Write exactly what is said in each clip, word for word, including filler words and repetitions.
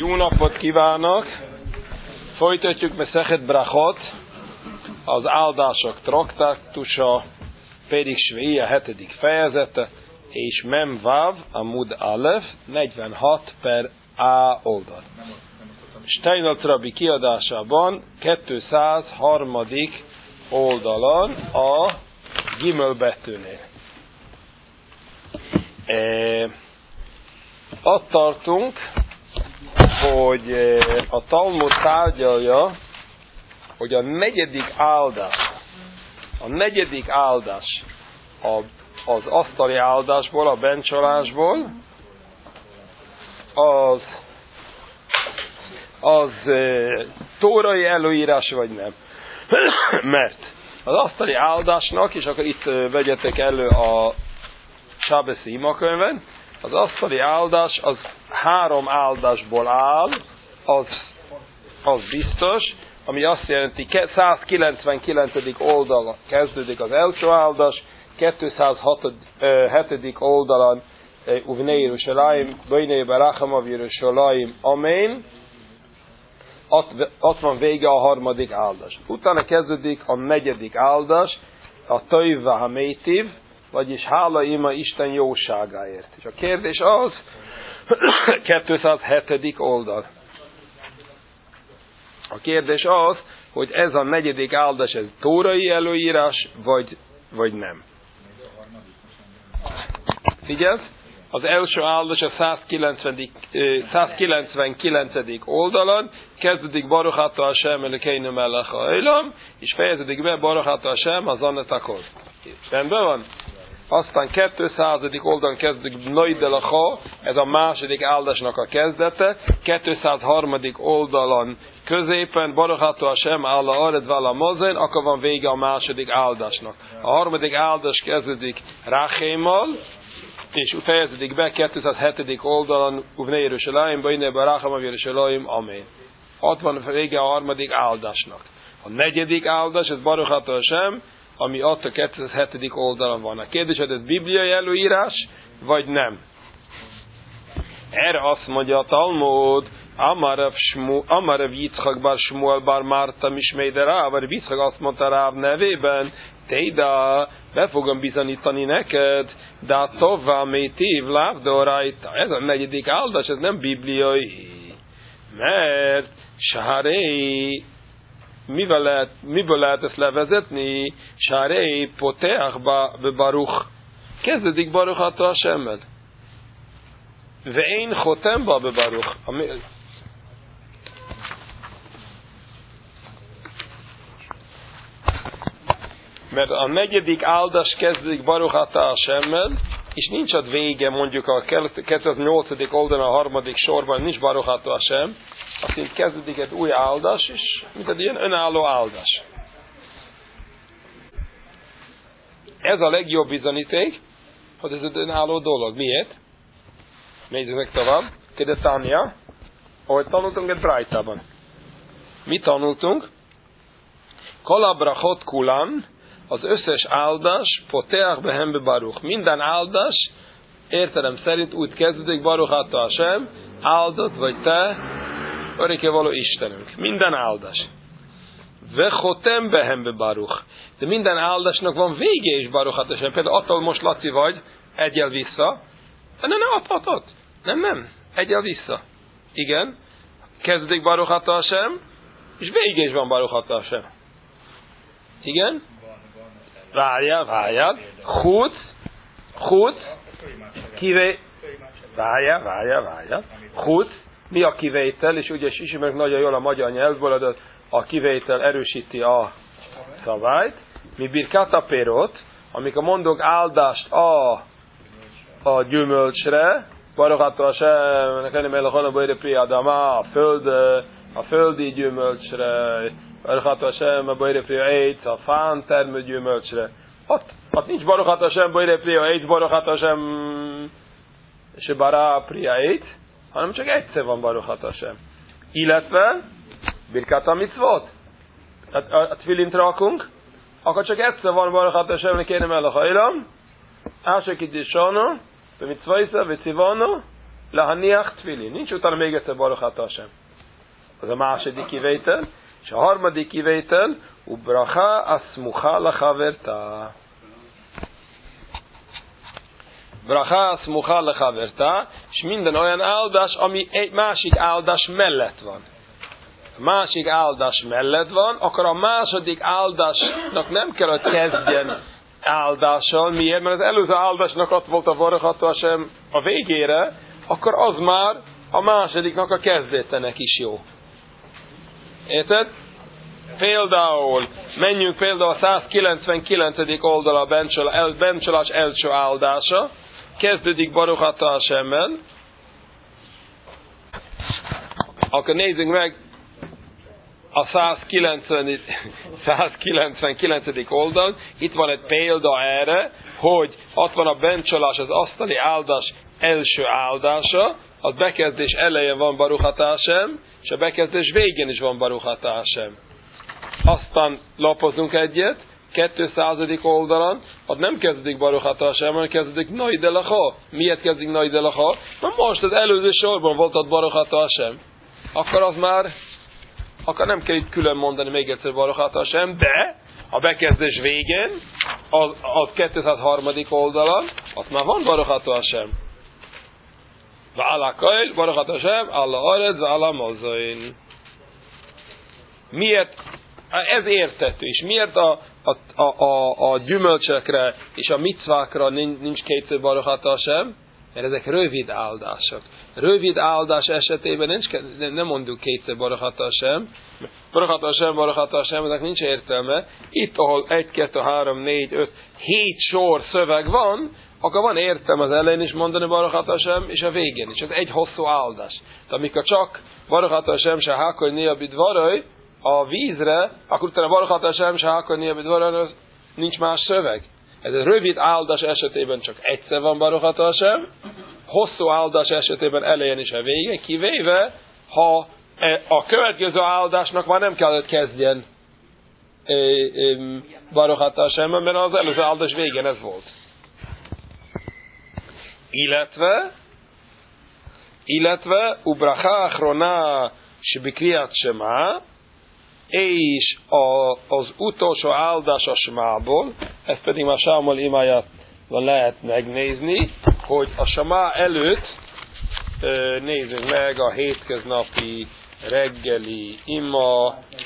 Jó napot kívánok! Folytatjuk Meszechet Brachot, az áldások traktátusa, pedig Svéi a hetedik fejezete, és Mem Vav, Amud Alef, negyvenhat per A oldal. Steinert Rabbi kiadásában kétszázharmadik oldalon a Gimel betűnél. E, ott tartunk, hogy a Talmud tárgyalja, hogy a negyedik áldás, a negyedik áldás a, az asztali áldásból, a bencsolásból, az, az e, tórai előírás vagy nem. Mert az asztali áldásnak, és akkor itt vegyetek elő a Sábeszi imakönyven, az asztali áldás az három áldásból áll, az, az biztos, ami azt jelenti, százkilencvenkilencedik oldalon kezdődik az első áldás, kétszázhetedik oldalon Uvnei Yerushalayim, Beinei Berachamav Yerushalayim, Amen. Ott, ott van vége a harmadik áldás. Utána kezdődik a negyedik áldás, a Toiv Vahamétiv, vagyis hála ima Isten jóságáért. És a kérdés az, kétszázhetedik oldal. A kérdés az, hogy ez a negyedik áldás, ez tórai előírás, vagy, vagy nem. Figyelsz? Az első áldás a százkilencvenkilencedik oldalon kezdődik Baruch Ata Hashem Elokeinu melech haolam, és fejeződik be Baruch Ata Hashem hazan takol. Rendben van? Aztán kétszázadik oldalon kezdődik Noid Elacha, ez a második áldásnak a kezdete, kétszázharmadik oldalon középen Baruch Ata Hashem alla ared vala mozen, akkor van vége a második áldásnak. A harmadik áldás kezdődik Ráchémmal, és fejeződik be kétszázhetedik oldalon Uvnei Yerushalayim, Beinei Berachamav Yerushalayim, Amen. Ott van vége a harmadik áldásnak. A negyedik áldás, ez Baruch Ata Hashem, ami ott a kétszázhetedik oldalon van. A kérdés, hogy ez bibliai előírás, vagy nem? Erre azt mondja a Talmud, Amarav Yitzchak bar Shmuel bar Marta Mishmei de Ráv, vagy Yitzchak azt mondta Ráv nevében, Teida, be fogom bizonyítani neked, de a Tova Métiv Lávdoraita. Ez a negyedik áldás, ez nem bibliai. Mert Sárei, mivel lehet, miből lehet ezt levezetni? Sárei Poteach be Baruch. Kezdődik Baruch Ata Hashemmel. Vein Chotem be Baruch. Mert a negyedik áldás kezdődik Baruch Ata Hashemmel, és nincs ott vége, mondjuk a kétszáznyolcadik oldalon a harmadik sorban nincs Baruch Ata Hashem, azt így kezdődik egy új áldás, és mint egy ilyen önálló áldás. Ez a legjobb bizonyíték, hogy ez egy önálló dolog. Miért? Nézzük meg tovább. Kede Tanya, ahogy tanultunk egy Brájtában. Mit tanultunk? Kalabrachot kulan, az összes áldás, Poteach behem be Baruch. Minden áldás, értelem szerint úgy kezdődik, Baruch Ata Hashem, áldott vagy te, örökkévaló Istenünk. Minden áldás. Vechotem behem be Baruch. De minden áldásnak van vége is, Baruch Ata Hashem. Például attól most Laci vagy, egyel vissza. Nem, nem, ott, ott, ott. Nem, nem, egyel vissza. Igen. Kezdődik Baruch Ata Hashem, és vége is van Baruch Ata Hashem. Igen. Várjál, várjál. Chutz, chutz, kivé... Várjál, várjál, várjál. Chutz, mi a kivétel, és ugye ismerjük nagyon jól a magyar nyelvből, de a kivétel erősíti a szabályt. Mi birkat a perot, amikor mondok áldást a, a gyümölcsre, Baruch Ata Hashem, nekem nem elhana bajra priadama, a föld, a földi gyümölcsre, Baruch Ata Hashem, a bajra priya eitz, a fán termő gyümölcsre. Ott, ott nincs Baruch Ata Hashem, bajra priya eitz, Baruch Ata Hashem, se bara priya eitz, hanem csak egyszer van Baruch Ata Hashem. Illetve, birkat a mitzvot. A, a, a tfilint rakunk, akkor csak egyszer van Baruch Ata Hashem, kérem el a hajlam, Ásek itt is sajna, be mitzvaisa, be civana, lehaniach tfilin. Nincs utána még egyszer Baruch Atah Hashem. Az a második kivétel. És a harmadik kivétel, ubracha asmucha lechaverta. Bracha asmucha lechaverta, és minden olyan áldás, ami egy másik áldás mellett van. A másik áldás mellett van, akkor a második áldásnak nem kell, hogy kezdjen áldással. Miért? Mert az előző áldásnak ott volt a Baruch Atah Hashem a végére, akkor az már a másodiknak a kezdetenek is jó. Érted? Például, menjünk például a százkilencvenkilencedik oldal a bencsolás első áldása, kezdődik Baruch Atah Hashemmel, akkor nézzük meg a százkilencvenkilencedik oldal, itt van egy példa erre, hogy ott van a bencsolás, az asztali áldás első áldása, az bekezdés elején van Baruch Atah Hashem, és a bekezdés végén is van Baruch Atah Hashem. Aztán lapozunk egyet, kétszázadik oldalon, ott nem kezdődik Baruch Atah Hashem, hanem kezdődik Noide Lecha. Miért kezdődik Noide Lecha? Na most az előző sorban volt ott Baruch Atah Hashem. Akkor az már, akkor nem kell itt külön mondani még egyszer Baruch Atah Hashem, de a bekezdés végén, az, az kétszázharmadik oldalon, ott már van Baruch Atah Hashem. Va'ala kail, Baruch Atah Hashem, alla aretz, va'ala mozain. Miért? Ez érthető is. Miért a, a, a, a, a gyümölcsekre és a micvákra nincs, nincs kétszer Baruch Atah Hashem? Mert ezek rövid áldások. Rövid áldás esetében nincs, nem mondjuk kétszer Baruch Atah Hashem. Baruch Atah Hashem, Baruch Atah Hashem, ezek nincs értelme. Itt, ahol egy, kettő, három, négy, öt, hét sor szöveg van, akkor van értelme az elején is mondani Baruch Atah Hashem, és a végén is. Ez egy hosszú áldás. De amikor csak Baruch Atah Hashem se hákol nia bidvaraj, a vízre, akkor utána Baruch Atah Hashem se hákol nia bidvaraj, nincs más szöveg. Ez egy rövid áldás esetében csak egyszer van Baruch Atah Hashem, hosszú áldás esetében elején is a vége, kivéve, ha a következő áldásnak már nem kellett kezdjen Baruch Atah Hashem, mert az előző áldás végén ez volt. Illetve, illetve, ubracha achrona shebikriat shema, és a, az utolsó áldás a Shmából, ezt pedig már Sámol imájában lehet megnézni, hogy a Shema előtt nézzük meg a hétköznapi reggeli ima,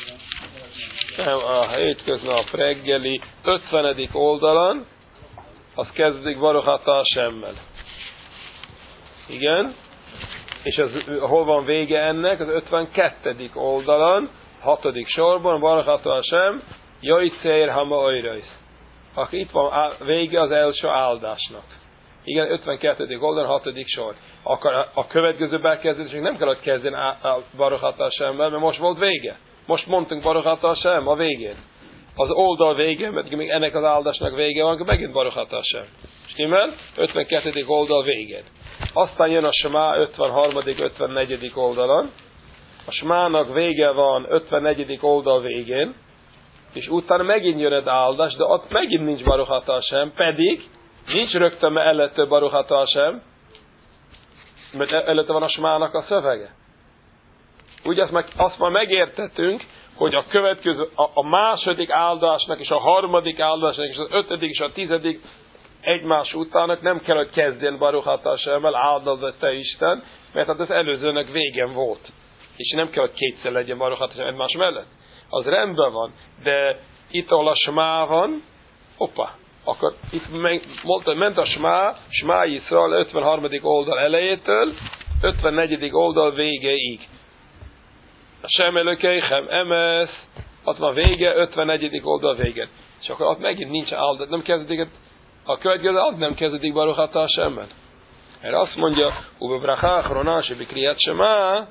a hétköznap reggeli ötvenedik oldalon, az kezdődik Baruch Atah Hashemmel. Igen, és az, hol van vége ennek? Az ötvenkettedik oldalon, hatodik sorban, Baruch Atah Hashem, Jajcér Hama Oirajsz. Akkor itt van vége az első áldásnak. Igen, ötvenkettedik oldalon, hatodik sor. Akkor a következő bekezdésnek nem kell, hogy kezdjen Baruch Atah Hashemmel, mert most volt vége. Most mondtunk Baruch Atah Hashem a végén. Az oldal végén, mert még ennek az áldásnak vége van, akkor megint Baruch Atah Hashem. Stimmel? ötvenkettedik oldal végén. Aztán jön a Shema ötvenharmadik ötvennegyedik oldalon. A Shmának vége van ötvennegyedik oldal végén, és utána megint jön egy áldás, de ott megint nincs Baruch Atah Hashem, pedig nincs rögtön előtte Baruch Atah Hashem, mert előtte van a Shmának a szövege. Ugye azt, meg, azt már megértettünk, hogy a következő, a, a második áldásnak, és a harmadik áldásnak, és az ötödik, és a tizedik egymás utának nem kell, hogy kezdjen Baruch Atah Hashemmel, áldozz te Isten, mert hát az előzőnek végén volt. És nem kell, hogy kétszer legyen Baruch Atah Hashem egymás mellett. Az rendben van, de itt, ahol a Smá van, hoppa, akkor itt meg, mondta, ment a Smá, Smá Yisrael ötvenharmadik oldal elejétől, ötvennegyedik oldal végéig. A Sem Elokeichem emesz, ott van vége, ötvennegyedik oldal vége. És akkor ott megint nincs áldat, nem kezdődik, a következő az nem kezdődik Baruch Atah Hashemmel. Erre azt mondja, Uba bracha achrona shebikriat shema,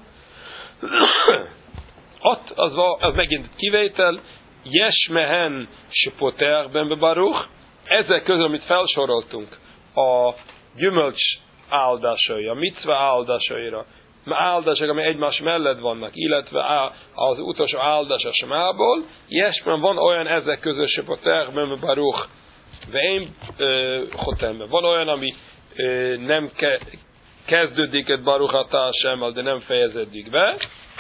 ott az, az megint kivétel, Yes mehen shepoteach ben bebaruch, ezek közül, amit felsoroltunk, a gyümölcs áldásai, a micva áldásaira, áldások, ami egymás mellett vannak, illetve az utolsó áldás a Shmából, Yesben van olyan ezek közül shepoteach ben bebaruch, Veim Chotemben. Van olyan, ami ö, nem ke, kezdődik egy Baruch Atah Hashemmel, de nem fejeződik be.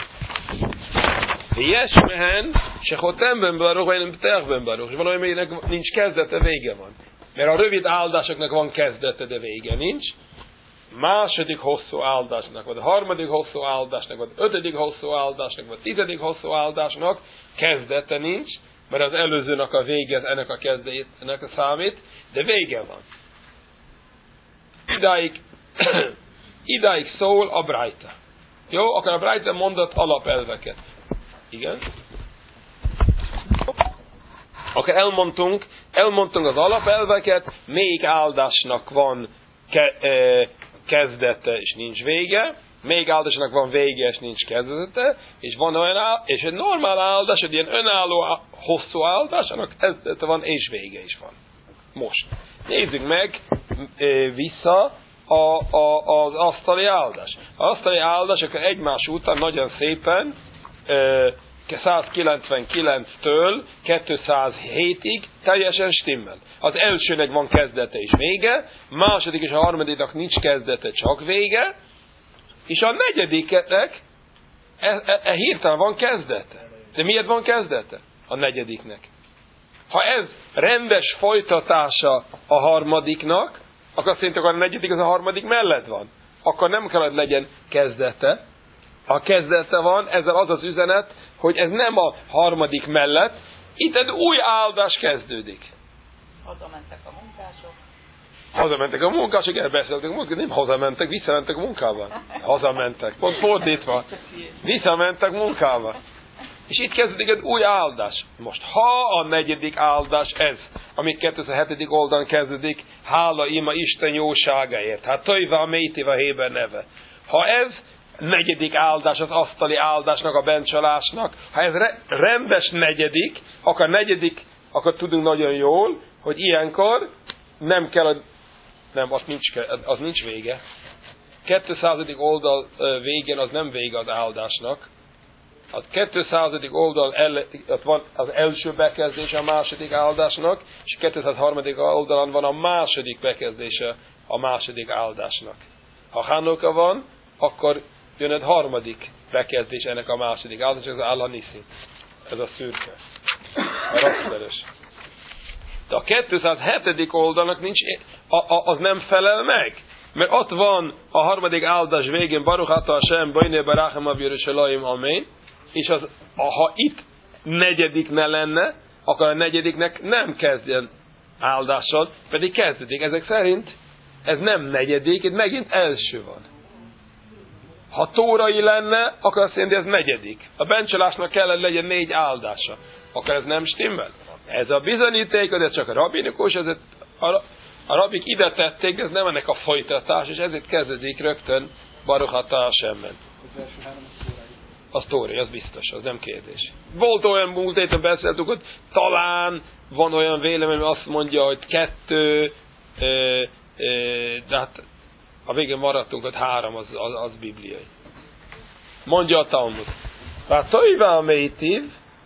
Yes mehen, se chotem ben baruch, vagy nem pteach ben baruch. És van olyan, aminek nincs kezdete, vége van. Mert a rövid áldásoknak van kezdete, de vége nincs. Második hosszú áldásnak, vagy a harmadik hosszú áldásnak, vagy ötödik hosszú áldásnak, vagy tizedik hosszú áldásnak kezdete nincs, mert az előzőnek a vége, ennek a kezdetének a számít, de vége van. Idáig, idáig szól a Brájta. Jó? Akkor a Brájta mondott alapelveket. Igen? Akkor elmondtunk, elmondtunk az alapelveket, még áldásnak van ke, e, kezdete és nincs vége, még áldásnak van vége és nincs kezdete, és van olyan áldás, és egy normál áldás, egy ilyen önálló hosszú áldás, annak kezdete van és vége is van. Most. Nézzük meg e, vissza a, a, az asztali áldás. Az asztali áldás akkor egymás után nagyon szépen e, százkilencvenkilenctől kétszázhétig teljesen stimmel. Az elsőnek van kezdete és vége, második és a harmadiknak nincs kezdete, csak vége, és a negyediknek e, e, e hirtelen van kezdete. De miért van kezdete? A negyediknek. Ha ez rendes folytatása a harmadiknak, akkor szerintem a negyedik az a harmadik mellett van. Akkor nem kell, hogy legyen kezdete. Ha kezdete van, ezzel az az üzenet, hogy ez nem a harmadik mellett, itt egy új áldás kezdődik. Hazamentek a munkások. Hazamentek a munkások, elbeszéltek a munkások, nem hazamentek, visszamentek munkával. Hazamentek, pont fordítva. Visszamentek munkával. És itt kezdődik egy új áldás. Most, ha a negyedik áldás ez, amit kétszázhetedik oldalon kezdődik, hála ima Isten jóságáért. Hát tojva a métiva héber neve. Ha ez negyedik áldás az asztali áldásnak, a bencsalásnak, ha ez re- rendes negyedik, akkor negyedik, akkor tudunk nagyon jól, hogy ilyenkor nem kell, nem, az nincs, az nincs vége. kétszázadik oldal végén az nem vége az áldásnak. A kétszázadik oldal el, van az első bekezdése a második áldásnak, és kétszázharmadik oldalon van a második bekezdése a második áldásnak. Ha Hanuka van, akkor jön egy harmadik bekezdés ennek a második áldás, ez az Al-Haniszi. Ez a szürke. A rasszveres. De a kétszázhetedik oldalnak nincs, a, a, az nem felel meg. Mert ott van a harmadik áldás végén Baruch Atah Hashem, Bajné Barachem Av Yerushalayim, Amen. És az, ha itt negyedik ne lenne, akkor a negyediknek nem kezdjen áldással, pedig kezdődik. Ezek szerint ez nem negyedik, itt megint első van. Ha tórai lenne, akkor azt jelenti, ez negyedik. A bencsalásnak kellene legyen négy áldása. Akkor ez nem stimmel. Ez a bizonyíték, ez csak a rabinikus, ez a, a rabik ide tették, ez nem ennek a folytatás, és ezért kezdődik rögtön Baruch Atah Hashemben. Az tórai, az biztos, az nem kérdés. Volt olyan múlt héten beszéltük, hogy talán van olyan vélemény, ami azt mondja, hogy kettő, ö, ö, de hát a végén maradtunk, hogy három, az, az, az bibliai. Mondja a Talmud. A Tojvá Métiv,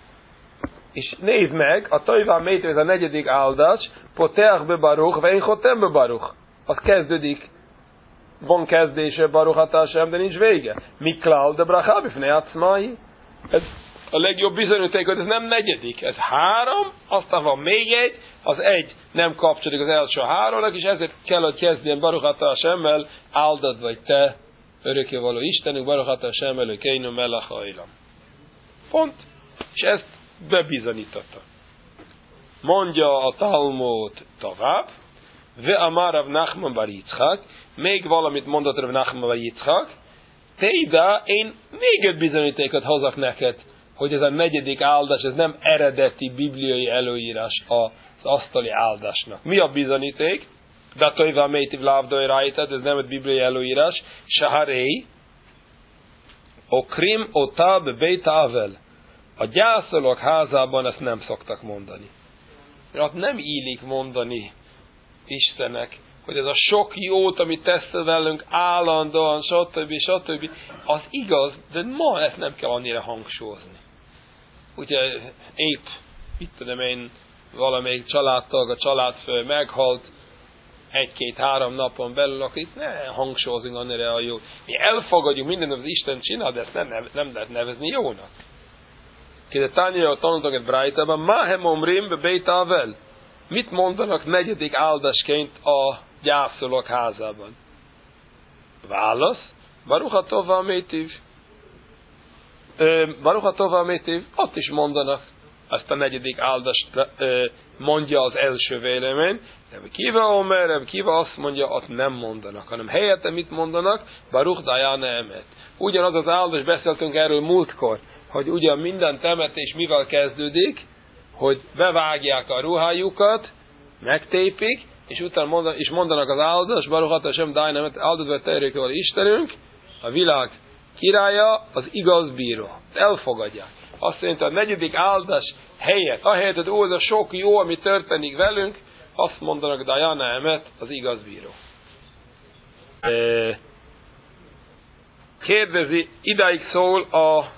és nézd meg, a Tojvá Métiv, ez a negyedik áldás, Poteach be Baruch, Vein Chotem be Baruch. Az kezdődik, van kezdése Baruch Atah Hashem, de nincs vége. Miklál de Bracha bifnei atzmai. Ez a legjobb bizonyíték, hogy ez nem negyedik, ez három, aztán van még egy, az egy nem kapcsolódik az első háromnak, és ezért kell, hogy kezdjen Baruch Atah Hashemmel, áldad vagy te, örökkévaló Istenünk, Baruch Atah Hashem Elokeinu melech haolam. Pont. És ezt bebizonyította. Mondja a Talmud tovább, ve amar Rav Nachman bar Yitzchak, még valamit mondott Rav Nachman bar Yitzchak, Teida, én még egy bizonyítékot hozok neked, hogy ez a negyedik áldás, ez nem eredeti bibliai előírás az asztali áldásnak. Mi a bizonyíték? Datojva métiv lávdoj rájtad, ez nem egy bibliai előírás. Saharei, okrim otab beit avel. A gyászolók házában ezt nem szoktak mondani. Mert nem illik mondani Istennek, hogy ez a sok jót, amit tesz velünk állandóan, stb. stb. Az igaz, de ma ezt nem kell annyira hangsúlyozni. Ugye épp, mit tudom én, valamelyik családtag, a családfő meghalt, egy-két-három napon belül, akkor itt ne hangsúlyozunk annyira a jó. Mi elfogadjuk mindent, az Isten csinál, de ezt nem, nem lehet nevezni jónak. Kérde Tanya, tanultak egy Brájtában, Mahem omrim be Beit Avel. Mit mondanak negyedik áldásként a gyászolók házában? Válasz, Baruch HaTov Amétív. Baruch HaTov Amétív, ott is mondanak ezt a negyedik áldást, mondja az első vélemény. Kiva Omer, Kiva azt mondja, ott nem mondanak, hanem helyette mit mondanak? Baruch Dayan Emet. Ugyanaz az áldás, beszéltünk erről múltkor, hogy ugyan minden temetés mivel kezdődik, hogy bevágják a ruhájukat, megtépik, és utána mondanak, és mondanak az áldás, Baruch Ata Hashem Dayan Emet, áldozva terjékkel Istenünk, a világ királya, az igaz bíró. Elfogadják. Azt jelenti, a negyedik áldás helyett, ahelyett, hogy ó, ez a sok jó, ami történik velünk, azt mondanak Dayan Emet, az igaz bíró. Kérdezi, idáig szól a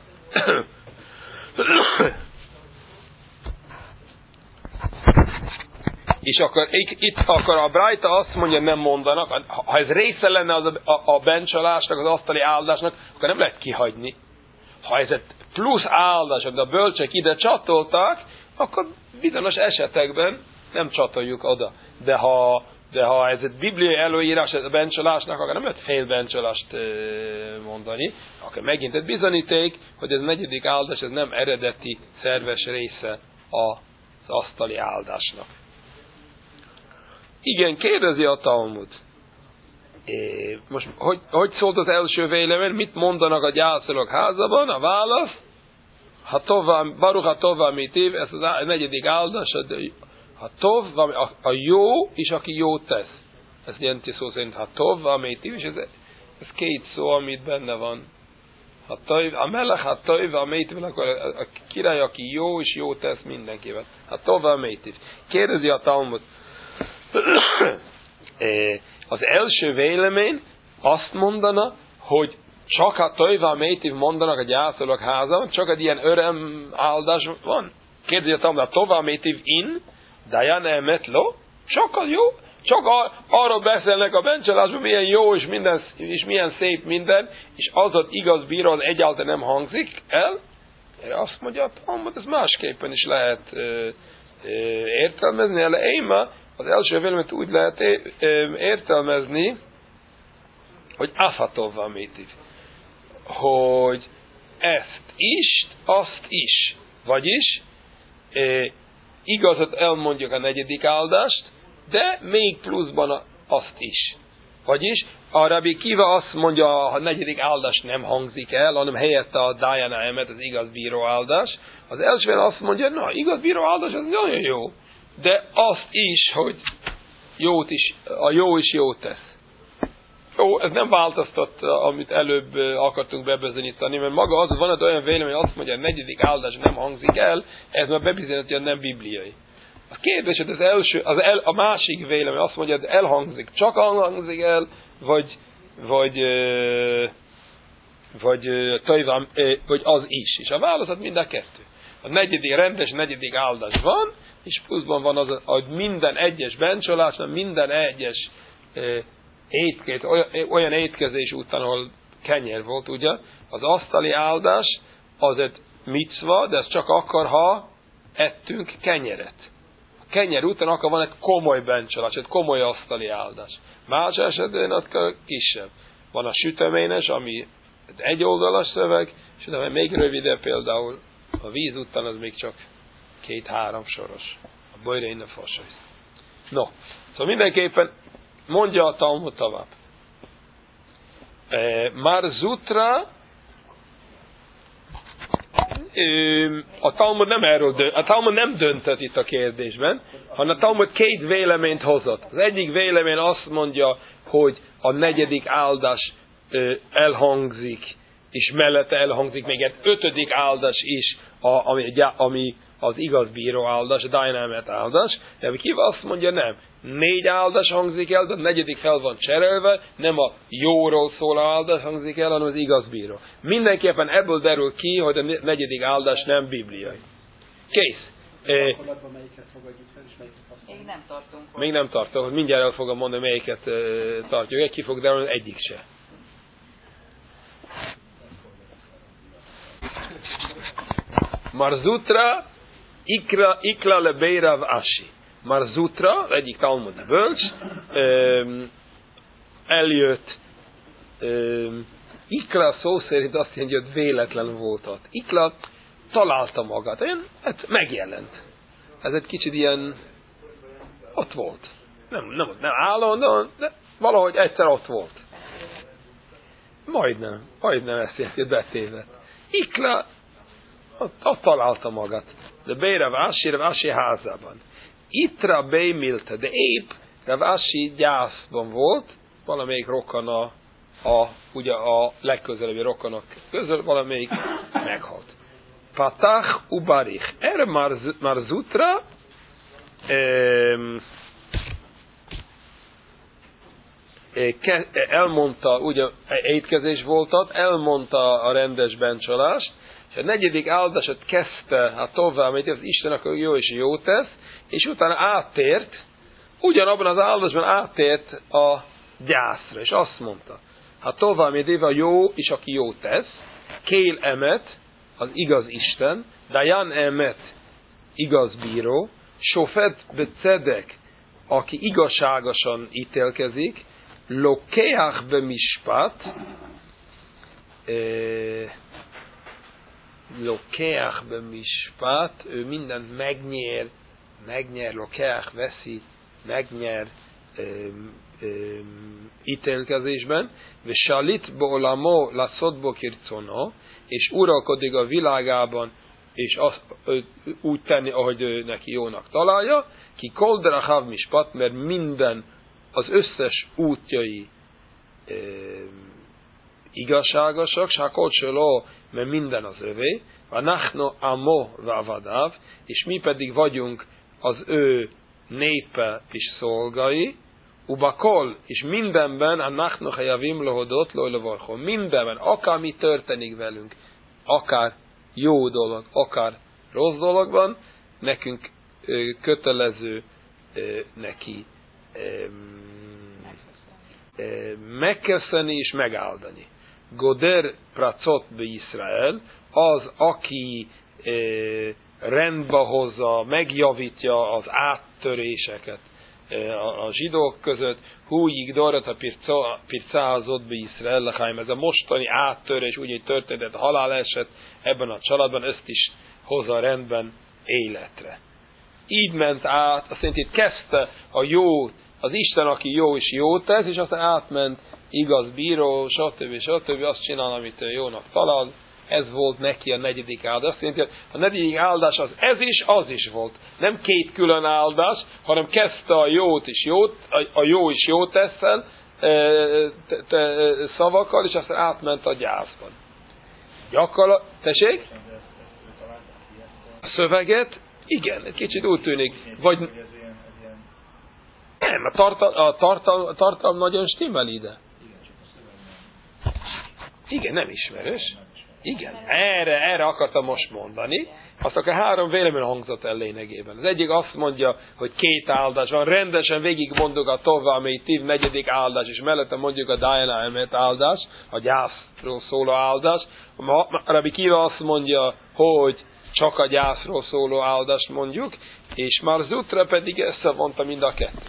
és akkor itt akkor a Brájta azt mondja, nem mondanak, ha ez része lenne az a, a, a bencsalásnak, az asztali áldásnak, akkor nem lehet kihagyni. Ha ez egy plusz áldás, de a bölcsek ide csatolták, akkor bizonyos esetekben nem csatoljuk oda. De ha, de ha ez egy bibliai előírás a bencsalásnak, akkor nem lehet fél bencsalást mondani. Akkor megint egy bizonyíték, hogy ez a negyedik áldás, ez nem eredeti, szerves része az asztali áldásnak. Igen, kérdezi a Talmud. É, most, hogy, hogy szólt az első vélemény? Mit mondanak a gyászolók házában? A válasz, ha tovább, Baruch HaTov Amétív, ez a negyedik áldás, ha tov, a, a jó, és aki jót tesz. Ez jelenti szó szerint, ha tov, Amétív, és ez, ez két szó, amit benne van. Ha tov, a melech, ha tov, Amétív, akkor a, a király, aki jó, és jót tesz mindenkivel. Ha tov, Amétív. Kérdezi a Talmud. Az első vélemény azt mondana, hogy csak a Tojva Métiv mondanak a gyászolók házában, csak egy ilyen öröm áldás van. Kérdezi a Talmud, a Tojva Métiv in, Dayan Emet lo, csak az jó, csak ar- arról beszélnek a bencsalásban, milyen jó és, minden, és milyen szép minden, és az az igaz bíró, az egyáltalán nem hangzik el. Azt mondja a Talmud, ez másképpen is lehet ö, ö, értelmezni, el éma, az első véleményt úgy lehet értelmezni, hogy Afatov Amétív, hogy ezt is, azt is, vagyis e, igazat elmondjuk a negyedik áldást, de még pluszban azt is. Vagyis a Rabbi Kiva azt mondja, a negyedik áldás nem hangzik el, hanem helyette a Dayan Emet, az igaz bíró áldás. Az első azt mondja, na, igaz bíró áldás, az nagyon jó. De azt is, hogy jót is, a jó is jót tesz. Jó, ez nem változtat, amit előbb akartunk bebizonyítani, mert maga az, van egy olyan vélemény, azt mondja, a negyedik áldás nem hangzik el, ez már bebizonyítja, hogy nem bibliai. A kérdés, hogy az első, az el, a másik vélemény azt mondja, hogy elhangzik, csak hangzik el, vagy, vagy, vagy, vagy, vagy az is. És a válaszat mind a kettő. A negyedik, rendes negyedik áldás van, és pluszban van az, hogy minden egyes bencsolásnál, minden egyes e, étkét, olyan, olyan étkezés után, ahol kenyér volt, ugye, az asztali áldás az egy micva, de ez csak akkor, ha ettünk kenyeret. A kenyer után akkor van egy komoly bencsolás, egy komoly asztali áldás. Más esetben akkor kisebb. Van a süteményes, ami egy oldalas szöveg, és utána még rövidebb, például a víz után az még csak két-három soros. A bojra innen fosajsz. No, szóval mindenképpen mondja a Talmud tovább. E, már Zutra e, a Talmud nem erről dönt, a Talmud nem döntött itt a kérdésben, hanem a Talmud két véleményt hozott. Az egyik vélemény azt mondja, hogy a negyedik áldás e, elhangzik, és mellette elhangzik még egy ötödik áldás is, a, ami, ami az igaz bíró áldás, a Dayan Emet áldás, de ki azt mondja, nem. Négy áldás hangzik el, de a negyedik fel van cserélve, nem a jóról szól a áldás hangzik el, hanem az igaz bíró. Mindenképpen ebből derül ki, hogy a negyedik áldás nem bibliai. Kész. Gyakorlatban melyiket fogadjuk fel, és melyiket használjuk? Még nem tartunk. Még nem tartom, hogy mindjárt el fogom mondani, melyiket uh, tartjuk. Egy ki fog derülni, egyik se. Marzutra, ikra, ikla le beirav ashi. Marzutra, egyik talmudi bölcs, um, eljött, um, ikla szó szerint azt jelenti, hogy véletlen volt ott. Ikla találta magát, én, hát megjelent. Ez egy kicsit ilyen, ott volt. Nem, nem, nem állandóan, de valahogy egyszer ott volt. Majdnem, majdnem ezt jelenti, betévet. Ikla, ott, ott találta magát. De Bey Rav Ashi, Rav Ashi házában. Itra Bey Milte, de épp Rav Ashi gyászban volt, valamelyik rokona, a, ugye a legközelebbi rokonok közül valamelyik meghalt. Patach ubarich. Erre Marzutra elmondta, ugye étkezés volt ott, elmondta a rendes bencsalást, és a negyedik áldásot kezdte a tovább, amit az Isten akkor jó és jó tesz, és utána áttért, ugyanabban az áldásban áttért a gyászra, és azt mondta, ha tovább, amit éve a jó, és aki jó tesz, Kél emet, az igaz Isten, Dayan emet, igaz bíró, Sofet becedek, aki igazságosan ítélkezik, Lokeach bemispat, eh, Lokeach bemispat, ő mindent megnyer, megnyer, Lokeach veszi, megnyer eh, eh, ítélkezésben, ve salit boolamo laszot bo kircono, és uralkodik a világában, és azt, úgy tenni, ahogy ő neki jónak találja, ki koldrachav mispat, mert minden, az összes útjai e, igazságosak, sákolcsoló, mert minden az övé, vanachno amo vavadav, és mi pedig vagyunk az ő népe és szolgai, ubakol, és mindenben a nachno hajavim lohodot lojlovarchon, mindenben, akár mi történik velünk, akár jó dolog, akár rossz dologban, nekünk ö, kötelező ö, neki ö, ö, megköszönni és megáldani. Goder pracot be Izrael, az, aki ö, rendbe hozza, megjavítja az áttöréseket a zsidók között, hújig dorat a pircázott be Izrael lechaim. Ez a mostani áttörés, úgy, hogy történt a haláleset ebben a családban, ezt is hozza rendben életre. Így ment át, azt jelenti, kezdte a jó, az Isten, aki jó és jó tesz, és aztán átment igaz bíró, stb. stb. Azt csinál, amit jónak talál. Ez volt neki a negyedik áldás. Azt jelenti, hogy a negyedik áldás az ez is, az is volt. Nem két külön áldás, hanem kezdte a jót is jót, a, a jó is jót teszel te, te, szavakkal, és aztán átment a gyászban. Gyakorlat, tessék? A szöveget? Igen, egy kicsit úgy tűnik. Vagy nem, a tartalom, a tartalom, a tartalom nagyon stimmel ide. Igen, nem ismerős. Igen, erre, erre akartam most mondani. Azt akár három vélemény hangzott el lényegében. Az egyik azt mondja, hogy két áldás van, rendesen végig mondjuk a Tová, amely tív negyedik áldás, és mellette mondjuk a Dajana emet áldás, a gyászról szóló áldás. Rabbi Kiva azt mondja, hogy csak a gyászról szóló áldást mondjuk, és Marzutra pedig összevonta mind a kettőt.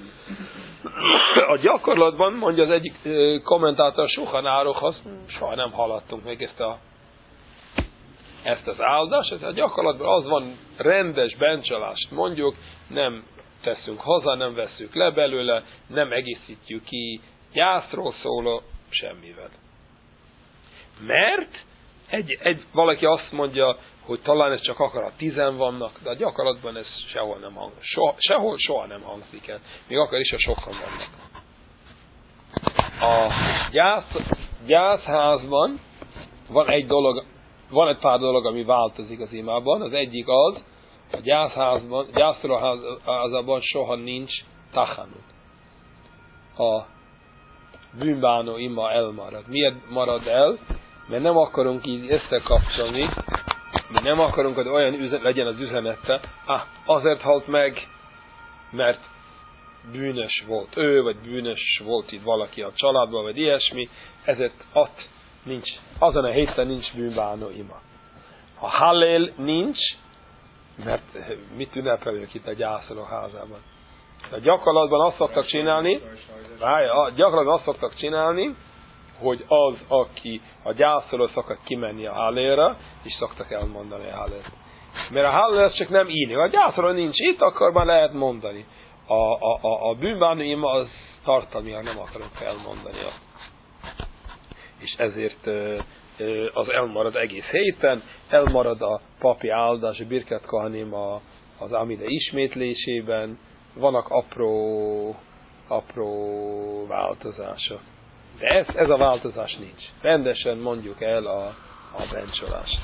A gyakorlatban, mondja az egyik kommentátor, Suhan Árokhoz, soha nem hallottunk még ezt, a, ezt az áldást, ez a gyakorlatban az van, rendes bencsalást mondjuk, nem teszünk haza, nem veszünk le belőle, nem egészítjük ki gyászról szóló semmivel. Mert egy, egy, valaki azt mondja, hogy talán ez csak akarat tizen vannak, de a gyakorlatban ez sehol nem hang, soha, sehol soha nem hangzik el. Még akar is, ha sokan vannak. A gyász, gyászházban van egy dolog, van egy pár dolog, ami változik az imában. Az egyik az, a gyászházban, gyászolóházában soha nincs tachanut. A bűnbánó ima elmarad. Miért marad el? Mert nem akarunk így összekapcsolni, Mi nem akarunk, hogy olyan üzen, legyen az üzenete, ah, azért halt meg, mert bűnös volt ő, vagy bűnös volt itt valaki a családban, vagy ilyesmi, ezért ott nincs, azon a héten nincs bűnbánó ima. Ha hallél nincs, mert mit ünnepelünk itt a gyászoló házában? A gyakorlatban azt szoktak csinálni, gyakorlatban azt szoktak csinálni, hogy az, aki a gyászoló szokott kimenni a hallélra, és szoktak elmondani a hallélt. Mert a hallél csak nem írni. Ha a gyászoló nincs itt, akkor már lehet mondani. A, a, a, a bűnbánó ima az tartalmilag nem akarok felmondani. És ezért az elmarad egész héten, elmarad a papi áldás, a Birkat Kohanim az Amide ismétlésében, vannak apró, apró változása. De ez, ez a változás nincs. Rendesen mondjuk el a, a bencsolást.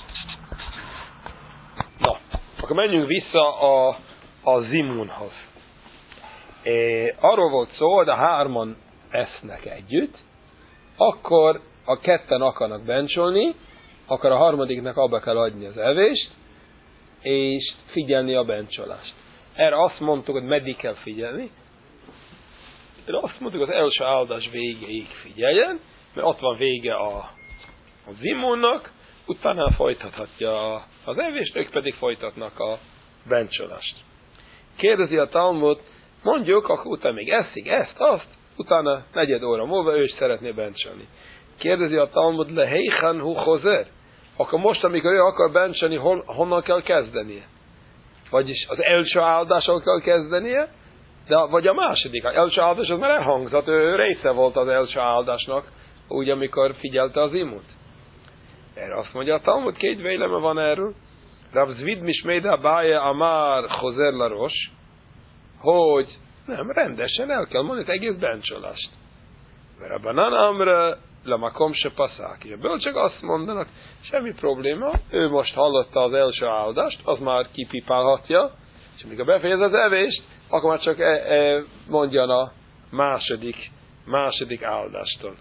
Na, akkor menjünk vissza a, a zimunhoz. É, arról volt szó, hogy a hárman esznek együtt, akkor a ketten akarnak bencsolni, akkor a harmadiknak abba kell adni az evést, és figyelni a bencsolást. Erre azt mondtuk, hogy meddig kell figyelni. Erre azt mondtuk, az első áldás végéig figyeljen, mert ott van vége a, a zimunnak, utána folytathatja az evést, ők pedig folytatnak a bencsolást. Kérdezi a Talmud, mondjuk, akkor utána még eszik ezt, azt, utána negyed óra múlva ő is szeretné bencsolni. Kérdezi a Talmud, le heichen hu chozer? Akkor most, amikor ő akar bencsolni, hon, honnan kell kezdenie? Vagyis az első áldással kell kezdenie, de, vagy a második. Az első áldás az már elhangzott, ő része volt az első áldásnak, úgy, amikor figyelte az imut. Erre azt mondja a Talmud, két véleme van erről. Rav Zvid Mishméda Báje Amár chozer laros, hogy nem, rendesen el kell mondani az egész bencsolást. Mert a banán amra lemakom se passzák. És a bölcsek azt mondanak, semmi probléma, ő most hallotta az első áldást, az már kipipálhatja, és amikor befejez az evést, akkor már csak e, e, mondjan a második, második áldástól.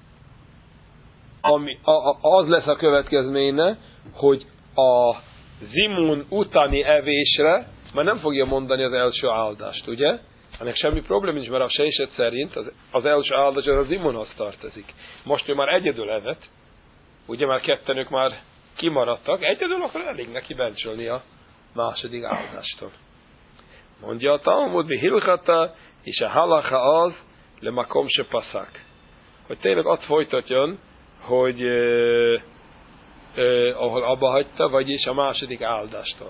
Ami, a, a, az lesz a következménye, hogy a zimun utáni evésre már nem fogja mondani az első áldást, ugye? Ennek semmi probléma nincs, mert a Seiset szerint az, az első áldás az az imunhoz tartozik. Most ő már egyedül evett, ugye már ketten ők már kimaradtak, egyedül akkor elég neki bencsolni a második áldástól. Mondja a Talmud, mi hilchata, és a halacha az, le makom se passzák. Hogy tényleg ott folytatjon, hogy ö, ö, ahol abba hagyta, vagyis a második áldástól.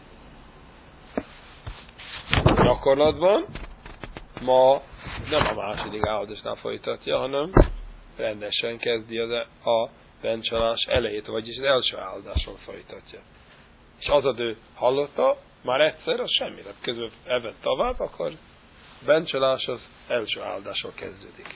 Gyakorlatban ma nem a második áldásnál folytatja, hanem rendesen kezdi az a bencsolás elejét, vagyis az első áldásról folytatja. És az a ő hallotta, már egyszer, az semmi lett. Közben evett tovább, akkor bencsolás az első áldásról kezdődik.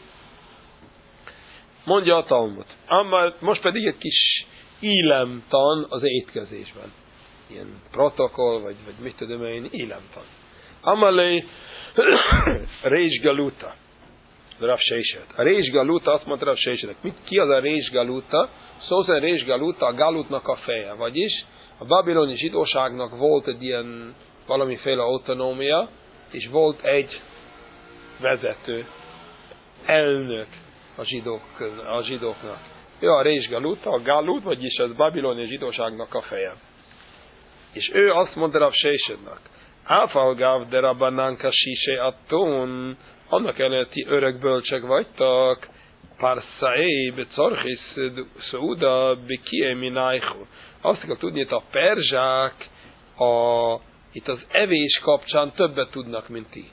Mondja a Talmud. Ám most pedig egy kis ílemtan az étkezésben. Ilyen protokoll, vagy, vagy mit tudom én, ílemtan. Amalé Rézs Galuta. Rav Seiset. A Rézs Galuta, azt mondta Rav Seisetnek. Ki az a Rézs Galuta? Szó szerint Rézs Galuta a Galutnak a feje. Vagyis a babiloni zsidóságnak volt egy ilyen valamiféle autonómia, és volt egy vezető, elnök a, zsidók, a zsidóknak. Ő a Rézs Galuta, a Galut, vagyis az babiloni zsidóságnak a feje. És ő azt mondta Rav Seisetnek, Áfalgáv de rabbanánka sise attón, annak ellenére ti örök bölcsek vagytok, Parsaé becorchis szouda bekie minájhu. Azt kell tudni, hogy a perzsák a, itt az evés kapcsán többet tudnak, mint ti.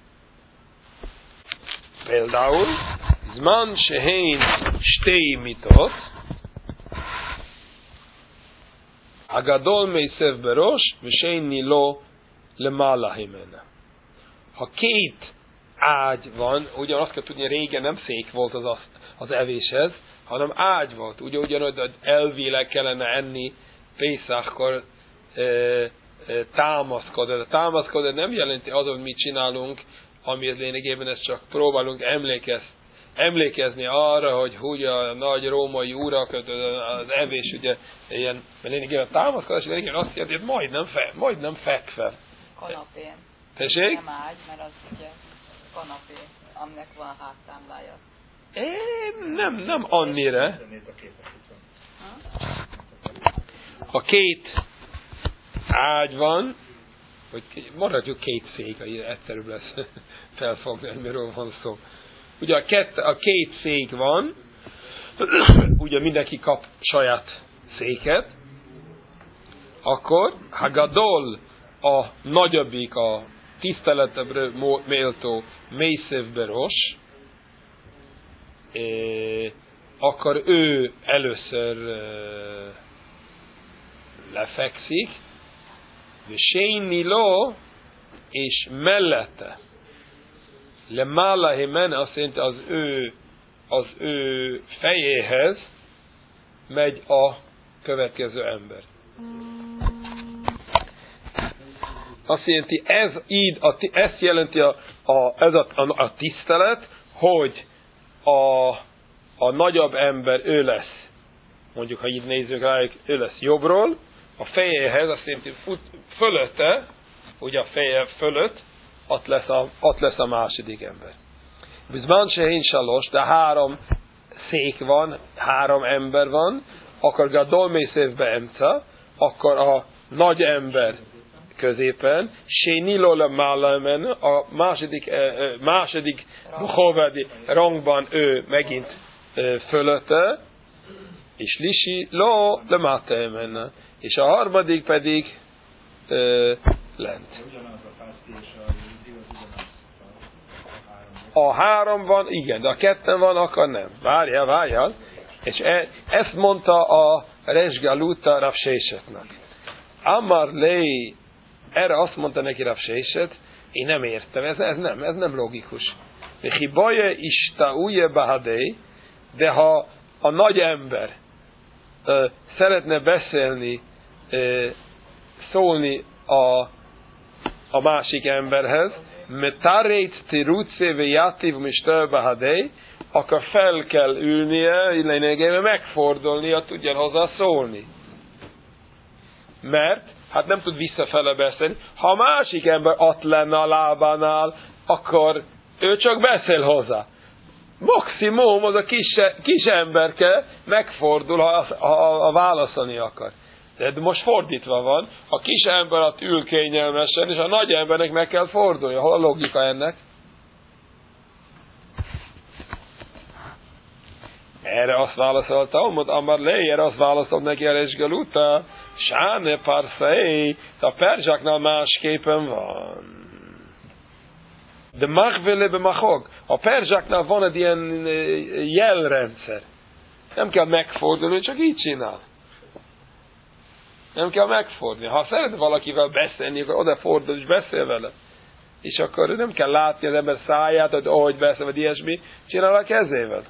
Például, zman sehén stei mitot, agadol meiszev beros, vsehén nilo lemala himene. Ha két ágy van, ugyan azt kell tudni, régen nem szék volt az, az evéshez, hanem ágy volt. Ugye ugyanúgy elvileg kellene enni Pészákkor e, e, támaszkodni. A támaszkodni nem jelenti az, hogy mit csinálunk, ami lényegében ezt csak próbálunk emlékez, emlékezni arra, hogy hogy a nagy római urak, az evés, ugye, ilyen, mert lényegében támaszkodás, lényegében azt jelenti, hogy majdnem, fe, majdnem fekve. Kanapén. Tessék? Nem ágy, mert az ugye kanapé, aminek van a háttámlája. É, nem, nem annyira. Ha két ágy van, hogy maradjuk két szék, egyszerűbb lesz felfogni, hogy miről van szó. Ugye a, kett, a két szék van, ugye mindenki kap saját széket, akkor Hagadol a nagyobbik, a tiszteletebbre méltó Mészév Beros, akkor ő először lefekszik, Séni Lo, és mellette Lemála Himen, azt jelenti az ő, az ő fejéhez megy a következő ember. Azt jelenti, ez így, a, ezt jelenti a, a, ez a, a, a tisztelet, hogy a, a nagyobb ember ő lesz, mondjuk ha így nézzük rájuk, ő lesz jobbról, a fejéhez azt jelenti fut, fölötte, ugye a feje fölött, ott lesz a, ott lesz a második ember. Bizban se én salos, de három szék van, három ember van, akkor Gadol Mészévbe emca, akkor a nagy ember középen, Séni Lo Málamen, a második, második Buchovedi rangban ő megint fölötte, és Lisi Lo Lemátemen, és a harmadik pedig lent. A három van, igen, de a ketten van, akkor nem. Várjál, várjál. És e, ezt mondta a Resgaluta Rav Sésetnek. Amar Lei, erre azt mondta neki Rav Séset, én nem értem, ez, ez nem, ez nem logikus. Hibaje ista uje bahadei, de ha a nagy ember ö, szeretne beszélni, ö, szólni a, a másik emberhez, metarét tiruce vejativ mistel bahadei, akkor fel kell ülnie, lényegében megfordulnia, tudjon hozzá szólni. Mert, hát nem tud visszafele beszélni. Ha a másik ember ott lenne a lábánál, akkor ő csak beszél hozzá. Maximum az a kis, kis emberke megfordul, ha, ha, ha válaszolni akar. De most fordítva van, a kis ember ott ül kényelmesen, és a nagy embernek meg kell fordulni. Hol a logika ennek? Erre azt válaszolta, Omod Amar Lei, erre azt válaszolt neki a Resgaluta, Sáne Parszei, a perzsáknál másképpen van. De Machvele be Machog, a perzsáknál van egy ilyen jelrendszer. Nem kell megfordulni, csak így csinál. Nem kell megfordulni. Ha szeret valakivel beszélni, akkor odafordul és beszél vele. És akkor nem kell látni az ember száját, hogy ahogy beszél, vagy ilyesmi, csinál a kezével.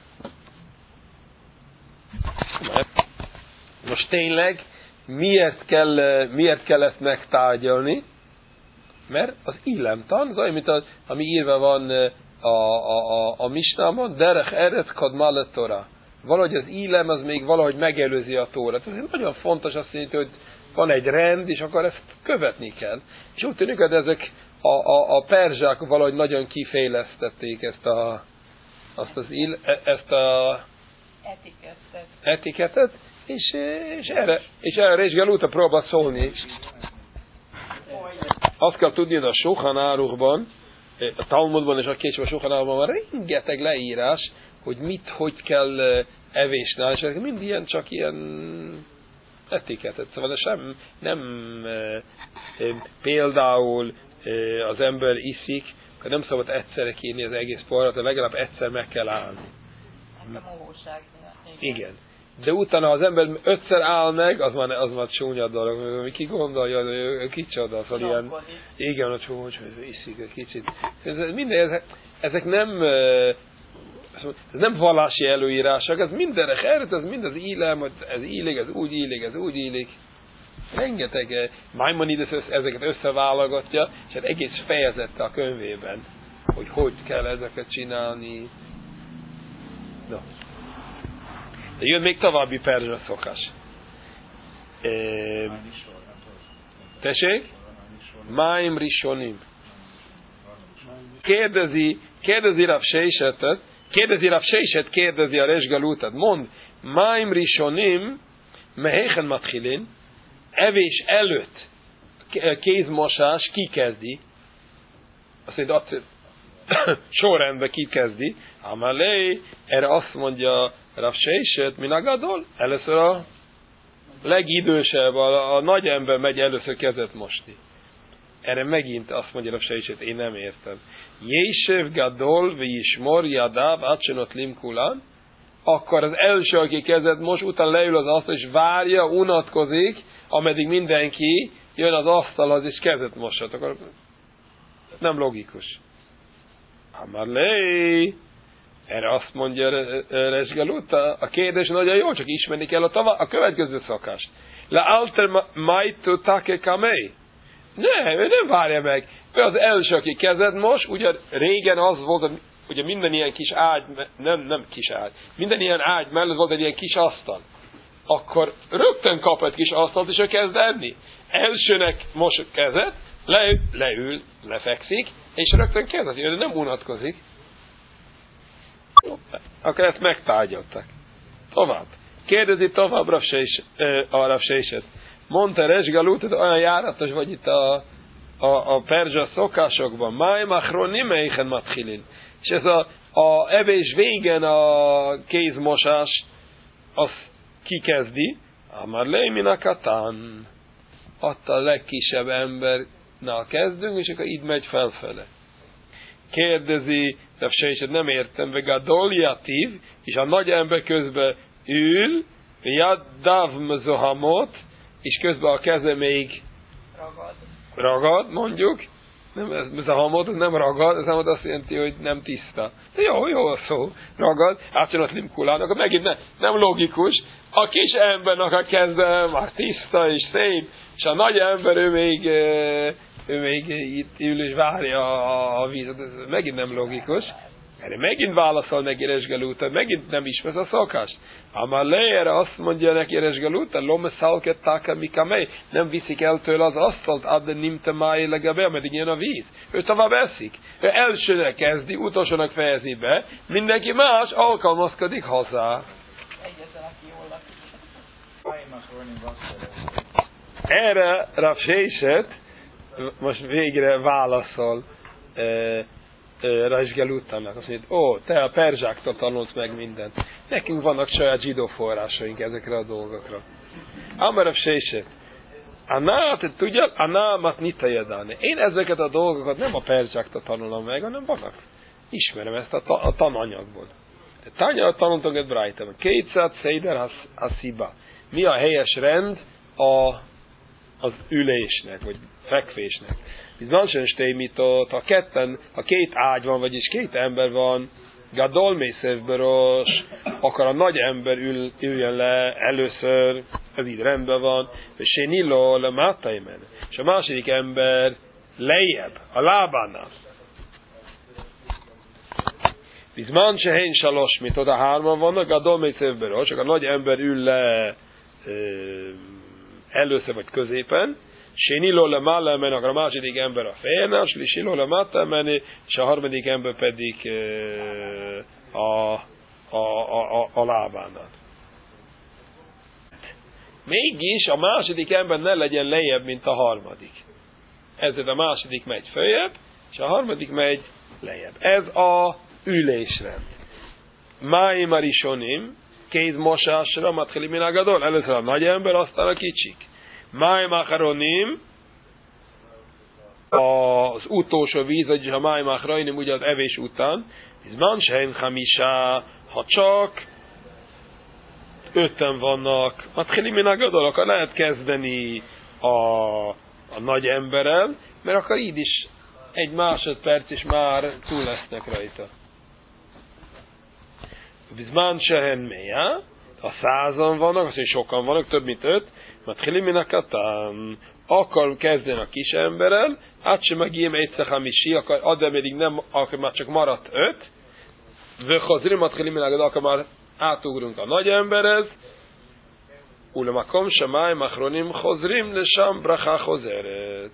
Most tényleg miért kell, miért kell ezt megtárgyalni? Mert az illemtan, az olyan, mint az, ami írva van a, a, a, a misnában, derech eret kadmale Tora. Valahogy az illem az még valahogy megelőzi a Tórát. Ez nagyon fontos, azt jelenti, hogy van egy rend, és akkor ezt követni kell. És úgy tűnik, hogy ezek a, a, a perzsák valahogy nagyon kifejlesztették ezt a, azt az ill, ezt a etikettet, etikettet és, és erre, és erre Resgaluta próbál szólni. Azt kell tudni, hogy a Shulchan Aruchban, a Talmudban és a később a Shulchan Aruchban van rengeteg leírás, hogy mit, hogy kell evésnál, és ezek mind ilyen, csak ilyen etiketet. Szóval de sem, nem e, e, például e, az ember iszik, akkor nem szabad egyszerre kérni az egész porrat, de legalább egyszer meg kell állni. Hát a mohóság miatt. Igen. Igen. De utána, ha az ember ötszer áll meg, az már, az már csúnya dolog. Ki gondolja, hogy ő kicsoda, szóval ilyen, igen, a csúnya, hogy iszik egy kicsit. Ez, minden, ezek, ezek nem ez nem vallási előírások, ez mindenre heret, ez mind az illem, hogy ez illik, ez úgy illik, ez úgy illik. Rengeteg Maimonides ezeket összeválogatja, és hát egész fejezette a könyvében, hogy hogy kell ezeket csinálni. De jön még további perzsa szokás. E, tessék? Máim rishonim. Kérdezi, kérdezi Rav Seisetet, kérdezi Rav Seiset, kérdezi a Resh Galutat. Mond, Máim rishonim, mehéchen matchilin, evés előtt kézmosás ki kezdi? Azt mondja, azt sorrendben ki kezdi. Amalei, erre azt mondja Rav Seiset, minagadol, először a legidősebb, a, a nagy ember megy először kezet mosni. Erre megint azt mondja Rav Seiset, én nem értem. Jésev gadol v'yismor yadav acsenot limkulan, akkor az első, aki kezet mos, utána leül az asztal, és várja, unatkozik, ameddig mindenki jön az asztalhoz, és kezet moshat. Akkor nem logikus. Amarlei, erre azt mondja Resh Galuta, a kérdés nagyon jó, csak ismerni kell a, tava, a következő szakást. Le alter maitu take kamei. Ne, ő nem várja meg. Ő az első, aki kezed mos, ugye régen az volt, ugye minden ilyen kis ágy, nem, nem kis ágy, minden ilyen ágy mellett volt egy ilyen kis asztal. Akkor rögtön kap egy kis asztalt, és ő kezd enni. Elsőnek mos kezet, leül, leül, lefekszik, és rögtön kezd, ő nem unatkozik. Akkor ezt megtárgyaltak. Tovább. Kérdezi tovább a Rav Seiset. Mondta Resh Galutat, olyan járatos vagy itt a, a, a perzsa szokásokban. Máim achronim eichen matchilin. És ez a, a evés végen a kézmosás, az kikezdi. Amar lei min akatan. Ott a legkisebb embernál kezdünk, és akkor így megy felfele. Kérdezi, Rav Seiset, nem értem, vegadol yativ, és a nagy ember közben ül, yadav mzohamot, és közben a keze még Ragad. ragad, mondjuk. Nem, ez a hamot, ez nem ragad, ez nem azt jelenti, hogy nem tiszta. De jó, jó a szó, ragad, átcsinat limkulán, akkor megint ne, nem logikus. A kis embernek a keze már tiszta és szép, és a nagy ember, ő még, ő még itt ül és várja a, a vízet, ez megint nem logikus. Erre megint válaszol neki Resh Galuta, megint nem ismersz a szokást. Amar erre azt mondja neki Resh Galuta, lome szalket taka mikamei, nem viszik el tőle az asztalt, adde nimte máj legabe, ameddig jön a víz. Ő tovább eszik. Ő elsőnek kezdi, utolsónak fejezi be, mindenki más alkalmazkodik hozzá. Egyetlen, aki jól lakik. Erre Rav Seiset most végre válaszol e, Resh Galutának. Azt mondja, ó, te a perzsáktól tanulsz meg mindent. Nekünk vannak saját zsidó forrásaink ezekre a dolgokra. Amar Rav Seiset, Aná, te tudjál, Aná matnita jadáne. Én ezeket a dolgokat nem a perzsáktól tanulom meg, hanem vannak. Ismerem ezt a, ta, a tananyagból. Tanya tanultunk egy brájtában. Kétszát szeider hasziba. Mi a helyes rend a, az ülésnek, vagy fekvésnek. Bizonsen stémitot, ha ketten, ha két ágy van, vagyis két ember van, gadol mészevberos, akkor a nagy ember ül, üljön le először, ez így rendben van, és sénilo le mátaimen, és a második ember lejjebb, a lábánál. Bizman se hén salos, mint oda hárman vannak, gadol mészevberos, akkor a nagy ember ül le ö, először vagy középen, sénilo le málemen, akkor a második ember a fejénál, slisilo le mátemen, és a harmadik ember pedig ö, a, a, a, a, a lábánál. Mégis a második ember ne legyen lejjebb, mint a harmadik. Ezért a második megy följebb, és a harmadik megy lejjebb. Ez a ülésrend. Máim arishonim, kézmosásra, matchili minagadol, először a nagy ember, aztán a kicsik. Máim acharonim, az utolsó víz, vagyis a máim acharonim, ugye az evés után, bizman sehem hamisá, ha csak öten vannak, matchili minagadol, akkor lehet kezdeni a, a nagy emberrel, mert akkor így is egy másodperc is már túl lesznek rajta. Bizman sehem meja, ha százan vannak, azt mondja, sokan vannak, több mint öt, matchilim min akatan, akkor kezdeni a kis emberrel, át sem megijém egyszer hamisi, akkor addig még nem, akkor már csak maradt öt, vöchazrim matchilim min akatan, akkor már átugrunk a nagy emberhez, ulemakom semáim achronim chozrim lesam bracha chozeret.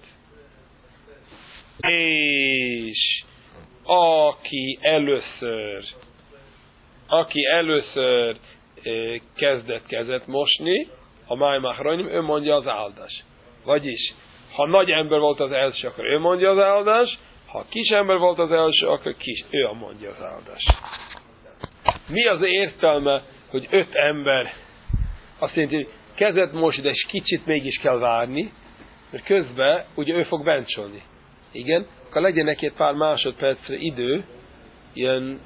És aki először, aki először kezdett kezet mosni, a máim achronim, ő mondja az áldás. Vagyis, ha nagy ember volt az első, akkor ő mondja az áldás, ha kis ember volt az első, akkor kis, ő mondja az áldás. Mi az értelme, hogy öt ember azt jelenti, hogy kezet most, de kicsit mégis kell várni, mert közben ugye ő fog bencsolni. Igen? Akkor legyen neki egy pár másodpercre idő, ilyen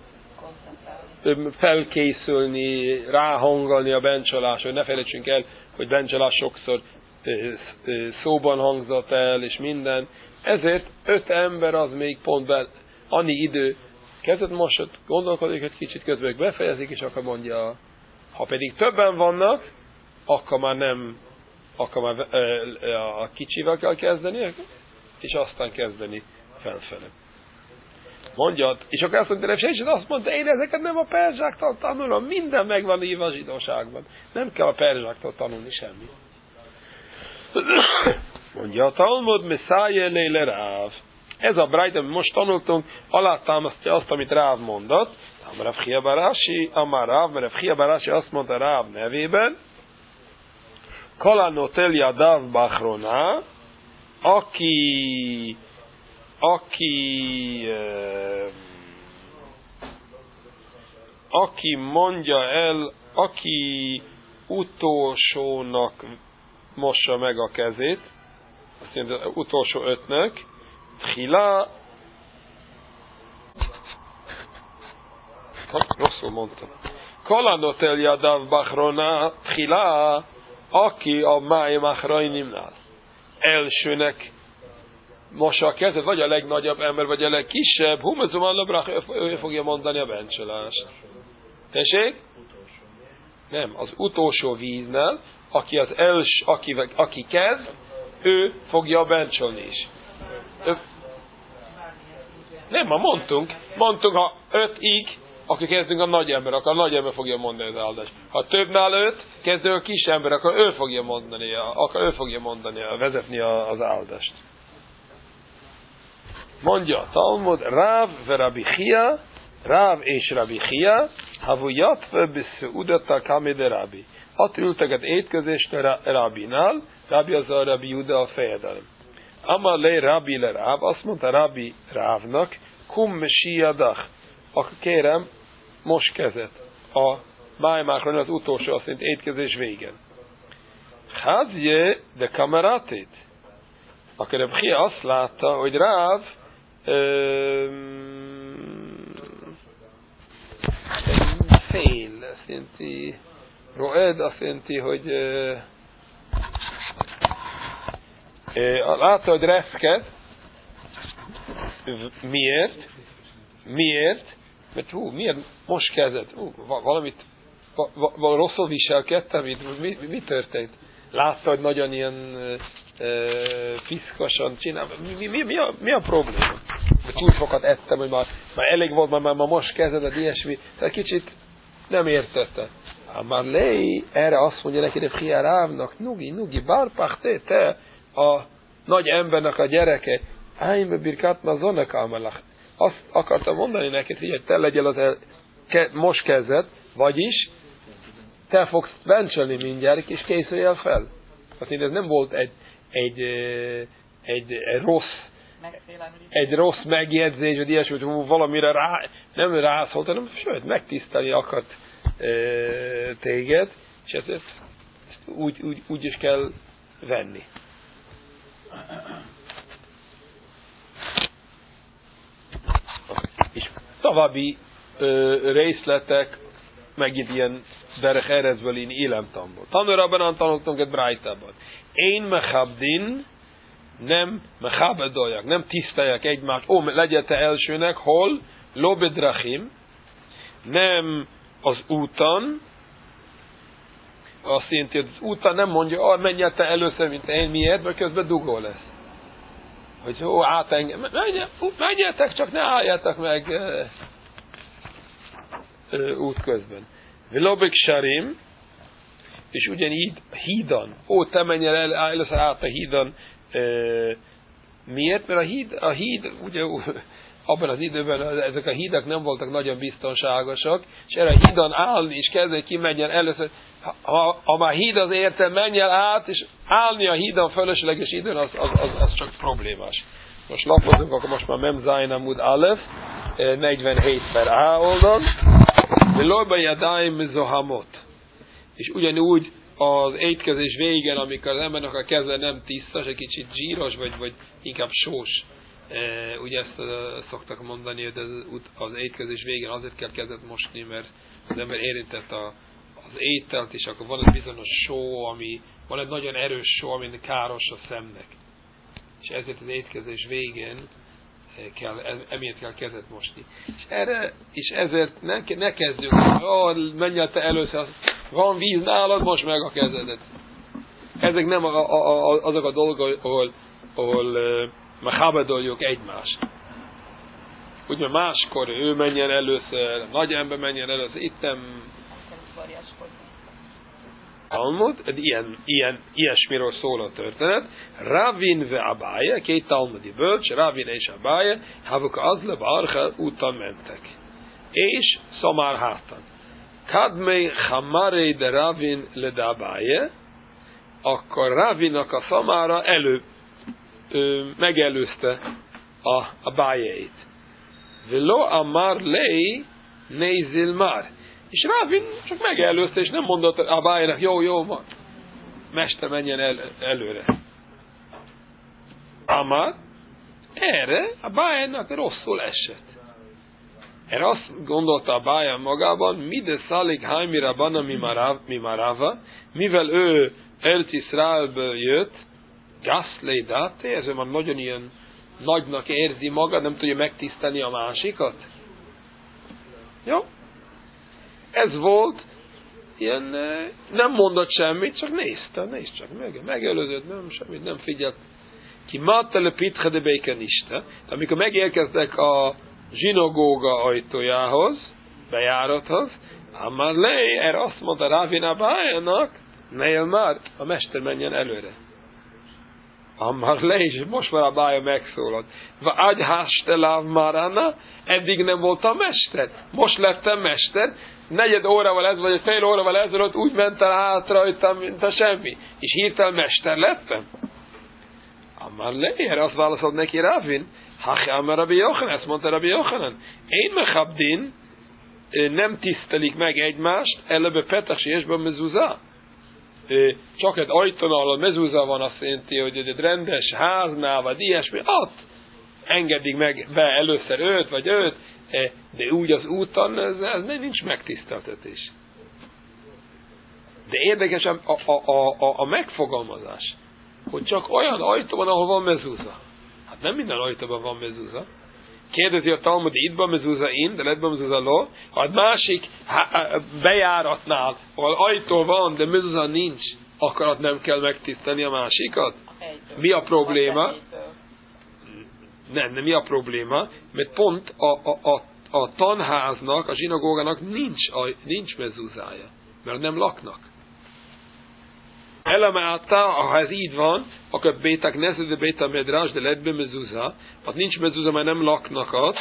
felkészülni, ráhangolni a bencsolás, hogy ne felejtsünk el, hogy bencsolás sokszor szóban hangzott el, és minden. Ezért öt ember az még pont be, annyi idő, kezet mosott, gondolkodik egy kicsit, közben befejezik, és akkor mondja, ha pedig többen vannak, akkor már nem, akkor már a kicsivel kell kezdeni, és aztán kezdeni felfele. Mondja, és akkor azt mondja, és azt mondta, én ezeket nem a perzsáktól tanulom, minden megvan írva a zsidóságban. Nem kell a perzsáktól tanulni semmi. Mondja a Talmud, Meszáje Léle Ráv. Ez a brájt, amit most tanultunk, alátámasztja azt, amit Ráv mondott. Amarav Chia Barási, Amar Ráv, mert Rav Chia Barási azt mondta Ráv nevében, Kalanotelja Dav Bachrona, aki aki aki mondja el, aki utolsónak mossa meg a kezét, azt mondja, utolsó ötnek, Tchila, rosszul mondtam, Kalanotel Yadav Bachrona, Tchila, aki a Máim Achrainimnál elsőnek mossa a kezet, vagy a legnagyobb ember, vagy a legkisebb, Humezum Allabrach, ő fogja mondani a bencsolást. Tessék? Nem, az utolsó víznál, aki az els, aki, aki kezd, ő fogja a bencsolni is. Ő... Nem, ma mondtunk, mondtunk, ha ötig, akkor kezdünk a nagy ember, akkor a nagy ember fogja mondani az áldást. Ha többnál öt, kezdő a kis ember, akkor ő fogja mondani, akkor ő fogja mondani, vezetni az áldást. Mondja a Talmud, Ráv ve Rabbi Chia, Ráv és Rabbi Chia, havujat ve beszudata kamide Rabbi. Hat ülteget étkezést a Rabbinál, Rabbi az a Rabbi Juda a fejedelem. Amar le Rabbi le Ráv, azt mondta Rabbi Rávnak, kum mesiadach, akkor kérem, most kezet. A májmákron az utolsó, azt mondja, étkezés végen. Házje de kameratét. Akkor Rabbi Chia azt látta, hogy Ráv fél, azt jelenti, roed, azt jelenti, hogy uh, uh, látta, hogy reszked. Miért? Miért? Mert hú, miért most kezdett? Hú, valamit va, va, rosszul viselkedtem, mi, mi, mi történt? Látta, hogy nagyon ilyen uh, uh, fiszkosan csinál. Mi, mi, mi, a, mi a probléma? Túl sokat ettem, hogy már, már elég volt, már, már most kezdett ilyesmi. Tehát kicsit nem értette. Már lei, erre azt mondja neki, de Chia Rávnak, nugi, nugi, bárpachté, te a nagy embernek a gyereke, ájme birkát mazonak amalach. Azt akartam mondani neked, hogy te legyél az el, ke, most kezdett, vagyis te fogsz bencselni mindjárt, és készülj el fel. Hát ez nem volt egy, egy, egy, egy rossz egy rossz megjegyzés, vagy ilyesmi, hogy hú, valamire rá, nem rászólt, hanem sőt, megtisztelni akart e, téged, és ezt, ezt úgy, úgy, úgy is kell venni. És további ö, részletek, megint ilyen derech erezből, én élemtamból. Tanulában tanultunk egy brájtában. Én mechabdin, nem mechabedoljak, nem tiszteljek egymást, ó, legyen te elsőnek, hol? Lobedrachim, nem az úton, azt jelenti, hogy az úton nem mondja, ó, menj te először, mint én, miért, mert közben dugó lesz. Hogy ó, átengem, menjetek, csak ne álljatok meg e, e, út közben. Vilobik Sarim, és ugyanígy hídon. Ó, te menj el, először át a hídon. E, miért? Mert a híd, a híd ugye abban az időben ezek a hídak nem voltak nagyon biztonságosak, és erre a hídon állni, és kezdeni ki menjen először. Ha, ha már híd az érte, menj el át, és állni a hídon fölösleges időn, az, az, az, az csak problémás. Most lapozunk, akkor most már Mem Zayin Amud Aleph, negyvenhét per A oldal. Velojba Yadayim Zohamot. És ugyanúgy az étkezés végén, amikor az embernek a keze nem tiszta, egy kicsit zsíros, vagy, vagy inkább sós. E, ugye ezt uh, szoktak mondani, hogy az, az étkezés végén azért kell kezet mosni, mert az ember érintett a, az ételt, és akkor van egy bizonyos só, ami, van egy nagyon erős só, ami káros a szemnek. És ezért az étkezés végén kell, emiatt kell kezet mosni. És erre, és ezért ne, ne kezdjünk, hogy oh, menj el te először, van víz nálad, most meg a kezedet. Ezek nem a, a, a, azok a dolgok, ahol, ahol uh, meghábedoljuk egymást. Ugye máskor ő menjen először, nagy ember menjen először, itt nem Talmud, ilyen, ilyen, ilyesmiről szól a történet. Ravin ve Abaye, két talmudi bölcs, Ravin és Abaye, havuk azle barcha úton mentek. És szamár hátan. Kadmei chamarei de Ravin le de Abaye, akkor Ravinnak a szamára elő, ö, megelőzte a Abayeit. Velo amar lei neizil mar. És Ravin csak megelőzte, és nem mondott Abayénak, jó, jó van. Mester, menjen el, előre. Amar, erre Abayénak rosszul esett. Erre azt gondolta Abayé magában, mide szalik hajmira bana mi marava, mivel ő Eretz Yisraelből jött, gaszlé dáté, ezért már nagyon ilyen nagynak érzi maga, nem tudja megtisztelni a másikat. Jó? Ez volt, ilyen, nem mondott semmit, csak nézte, nézd csak, meg, megelőzött, nem, semmit, nem figyelt. Ki mátele pitche de békeniste, amikor megérkeztek a zsinagóga ajtójához, bejárathoz, Amar lej, erre azt mondta Ravin Abayénak, neil már, a mester menjen előre. Amar lej, és most már Abayé megszólalt. Va agyháste láv marana, eddig nem voltam mester, most lettem mester, negyed órával ez, vagy egy fél órával ezelőtt úgy ment el hátra, rajtam, mint a semmi. És hirtelen mester lettem. Amar le, erre azt válaszolt neki Ravin, Hache Amar Rabbi Yochanan, ezt mondta Rabbi Yochanan. Én mechabdin, nem tisztelik meg egymást, előbb petach siesben mezuzá. Csak egy ajtónál a mezuzá van, azt jelenti, hogy egy rendes háznál, vagy ilyesmi, ott engedik meg be először őt, vagy őt, de úgy az úton, ez, ez nincs megtiszteltetés. De érdekes a, a, a, a, a megfogalmazás, hogy csak olyan ajtó van, ahol van mezúza. Hát nem minden ajtóban van mezúza. Kérdezi a Talmud, itt van mezúza in, de lett van mezúza lo. Ha egy másik bejáratnál, ahol ajtó van, de mezúza nincs, akkor ott nem kell megtisztelni a másikat. Mi a probléma? Nem, nem mi a probléma? Mert pont a, a, a, a tanháznak, a zsinagógának nincs, a, nincs mezúzája. Mert nem laknak. Eleme áttá, ha ez így van, akkor béták nezede béta medrás, de lett be mezúza, ott nincs mezúza, mert nem laknak ott.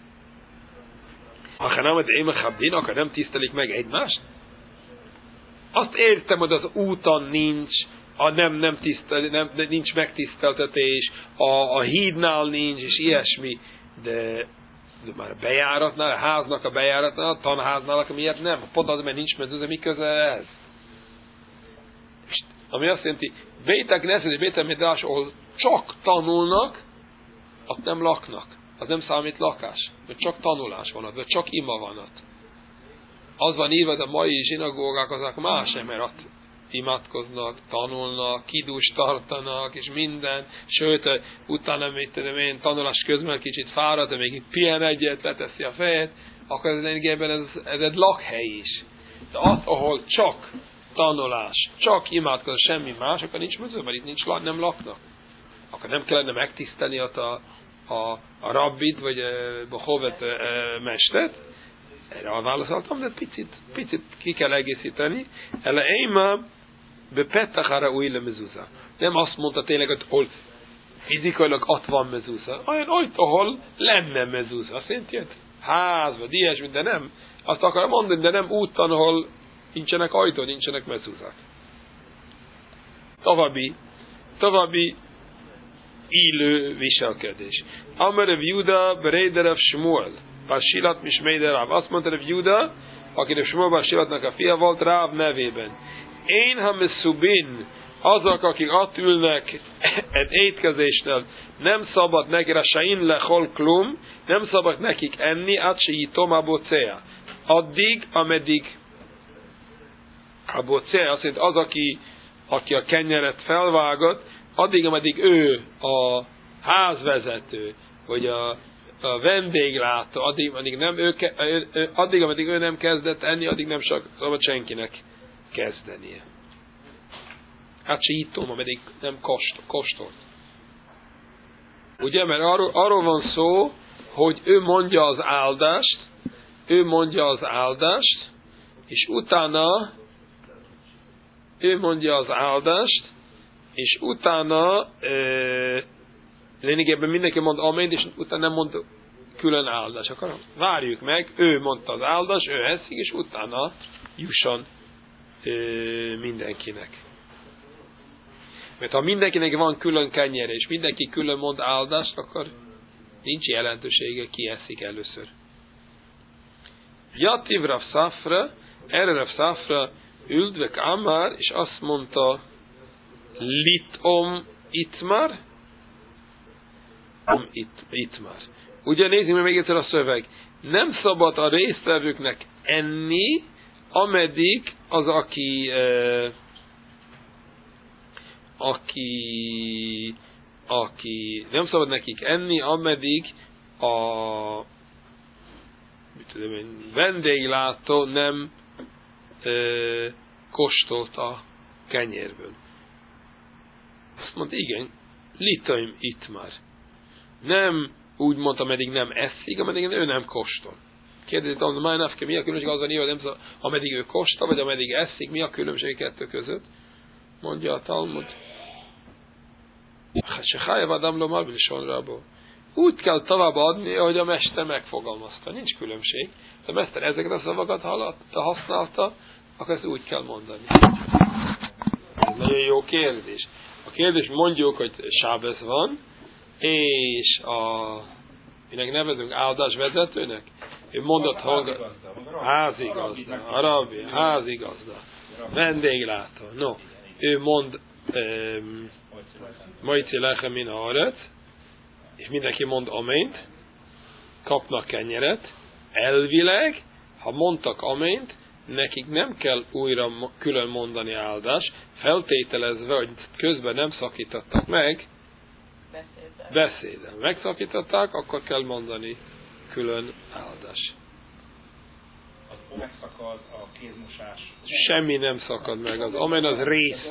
Ha nem, de én mechabdin, akkor nem tisztelik meg egymást. Azt értem, hogy az úton nincs, a nem, nem tisztel, nem, nincs megtiszteltetés, a, a hídnál nincs, és ilyesmi, de, de már a bejáratnál, a háznak a bejáratnál, a tanháznál, akkor miért nem? Pont az, mert nincs mezőze, mi köze ez? És, ami azt jelenti, bétek neszed, és bétek medrás, ahol csak tanulnak, ott nem laknak. Az nem számít lakás, mert csak tanulás van ott, vagy csak ima van ott. Az van írva, de a mai zsinagógák azok más sem, mert ott imádkoznak, tanulnak, kidúst tartanak, és minden, sőt, utána, mit tudom én, tanulás közben kicsit fárad, de még itt pihen egyet, leteszi a fejét, akkor ez lényegében ez, ez egy lakhely is. De az, ahol csak tanulás, csak imádkozás, semmi más, akkor nincs mező, mert itt nincs, nem laknak. Akkor nem kellene megtisztelni ott a, a, a rabbit, vagy a hovet mestert, Erre válaszoltam, de picit, picit ki kell egészíteni. Ele éma bepetachara új le mezúza. Nem azt mondta tényleg, hogy hol fizikailag ott van mezúza. Olyan ott, ahol lenne mezúza. Azt jelenti, hogy ház, vagy ilyesmi, de nem. Azt akarom mondani, de nem úton, ahol nincsenek ajtó, nincsenek mezúzák. További, további élő viselkedés. Amar Júda Bereiderev Shmuel, Basilat Mismeiderav. Azt mondta Rev Júda, akinek Shmuel Basilatnak a fia volt, Ráv nevében. Én ha messzubin, azok, akik ott ülnek egy étkezésnél, nem szabad neki, rasain lechol klum, nem szabad nekik enni, át se jitom a bocea. Addig, ameddig a bocea, azt jelenti az, aki, aki a kenyeret felvágott, addig, ameddig ő a házvezető, vagy a, a vendéglátó, addig, ameddig, nem ő, addig, ameddig ő nem kezdett enni, addig nem szabad senkinek kezdenie. Hát se ittom, ameddig nem kóstolt. Ugye, mert arról, arról van szó, hogy ő mondja az áldást, ő mondja az áldást, és utána ő mondja az áldást, és utána e, lényegében mindenki mond amént, és utána nem mond külön áldás. Akkor várjuk meg, ő mondta az áldást, ő eszik, és utána jusson e, mindenkinek. Mert ha mindenkinek van külön kenyere, és mindenki külön mond áldást, akkor nincs jelentősége, ki eszik először. Jativ Rav Safra, erre Rav Safra üldvek Amár, és azt mondta, litom itmar, it, itmar. Ugye nézzük meg még egyszer a szöveg. Nem szabad a résztvevőknek enni, ameddig az, aki eh, aki aki nem szabad nekik enni, ameddig a mit tudom én, vendéglátó nem e, kóstolt a kenyérből. Azt mondta, igen, litaim itt már. Nem úgy mondta, ameddig nem eszik, ameddig ő nem kóstol. Kérdezik, hogy májnafke, mi a különbség az a név, nem szabad, ameddig ő kóstol, vagy ameddig eszik, mi a különbség kettő között? Mondja a Talmud. Úgy kell tovább adni, ahogy a mester megfogalmazta. Nincs különbség. Ha a mester ezeket a szavakat használta, akkor ezt úgy kell mondani. Ez nagyon jó kérdés. A kérdés mondjuk, hogy sábesz van, és a minek nevezünk áldásvezetőnek, ő mondott hallgat, házigazda, a rabbi, házigazda, vendéglátó. No, ő mond um, Majci lechem in aret, és mindenki mond amént, kapnak kenyeret. Elvileg, ha mondtak amént, nekik nem kell újra külön mondani áldás, feltételezve, hogy közben nem szakítottak meg, beszéden. Megszakították, akkor kell mondani külön áldás. Az megszakad a kézmosás. Semmi nem szakad meg, az amén az része.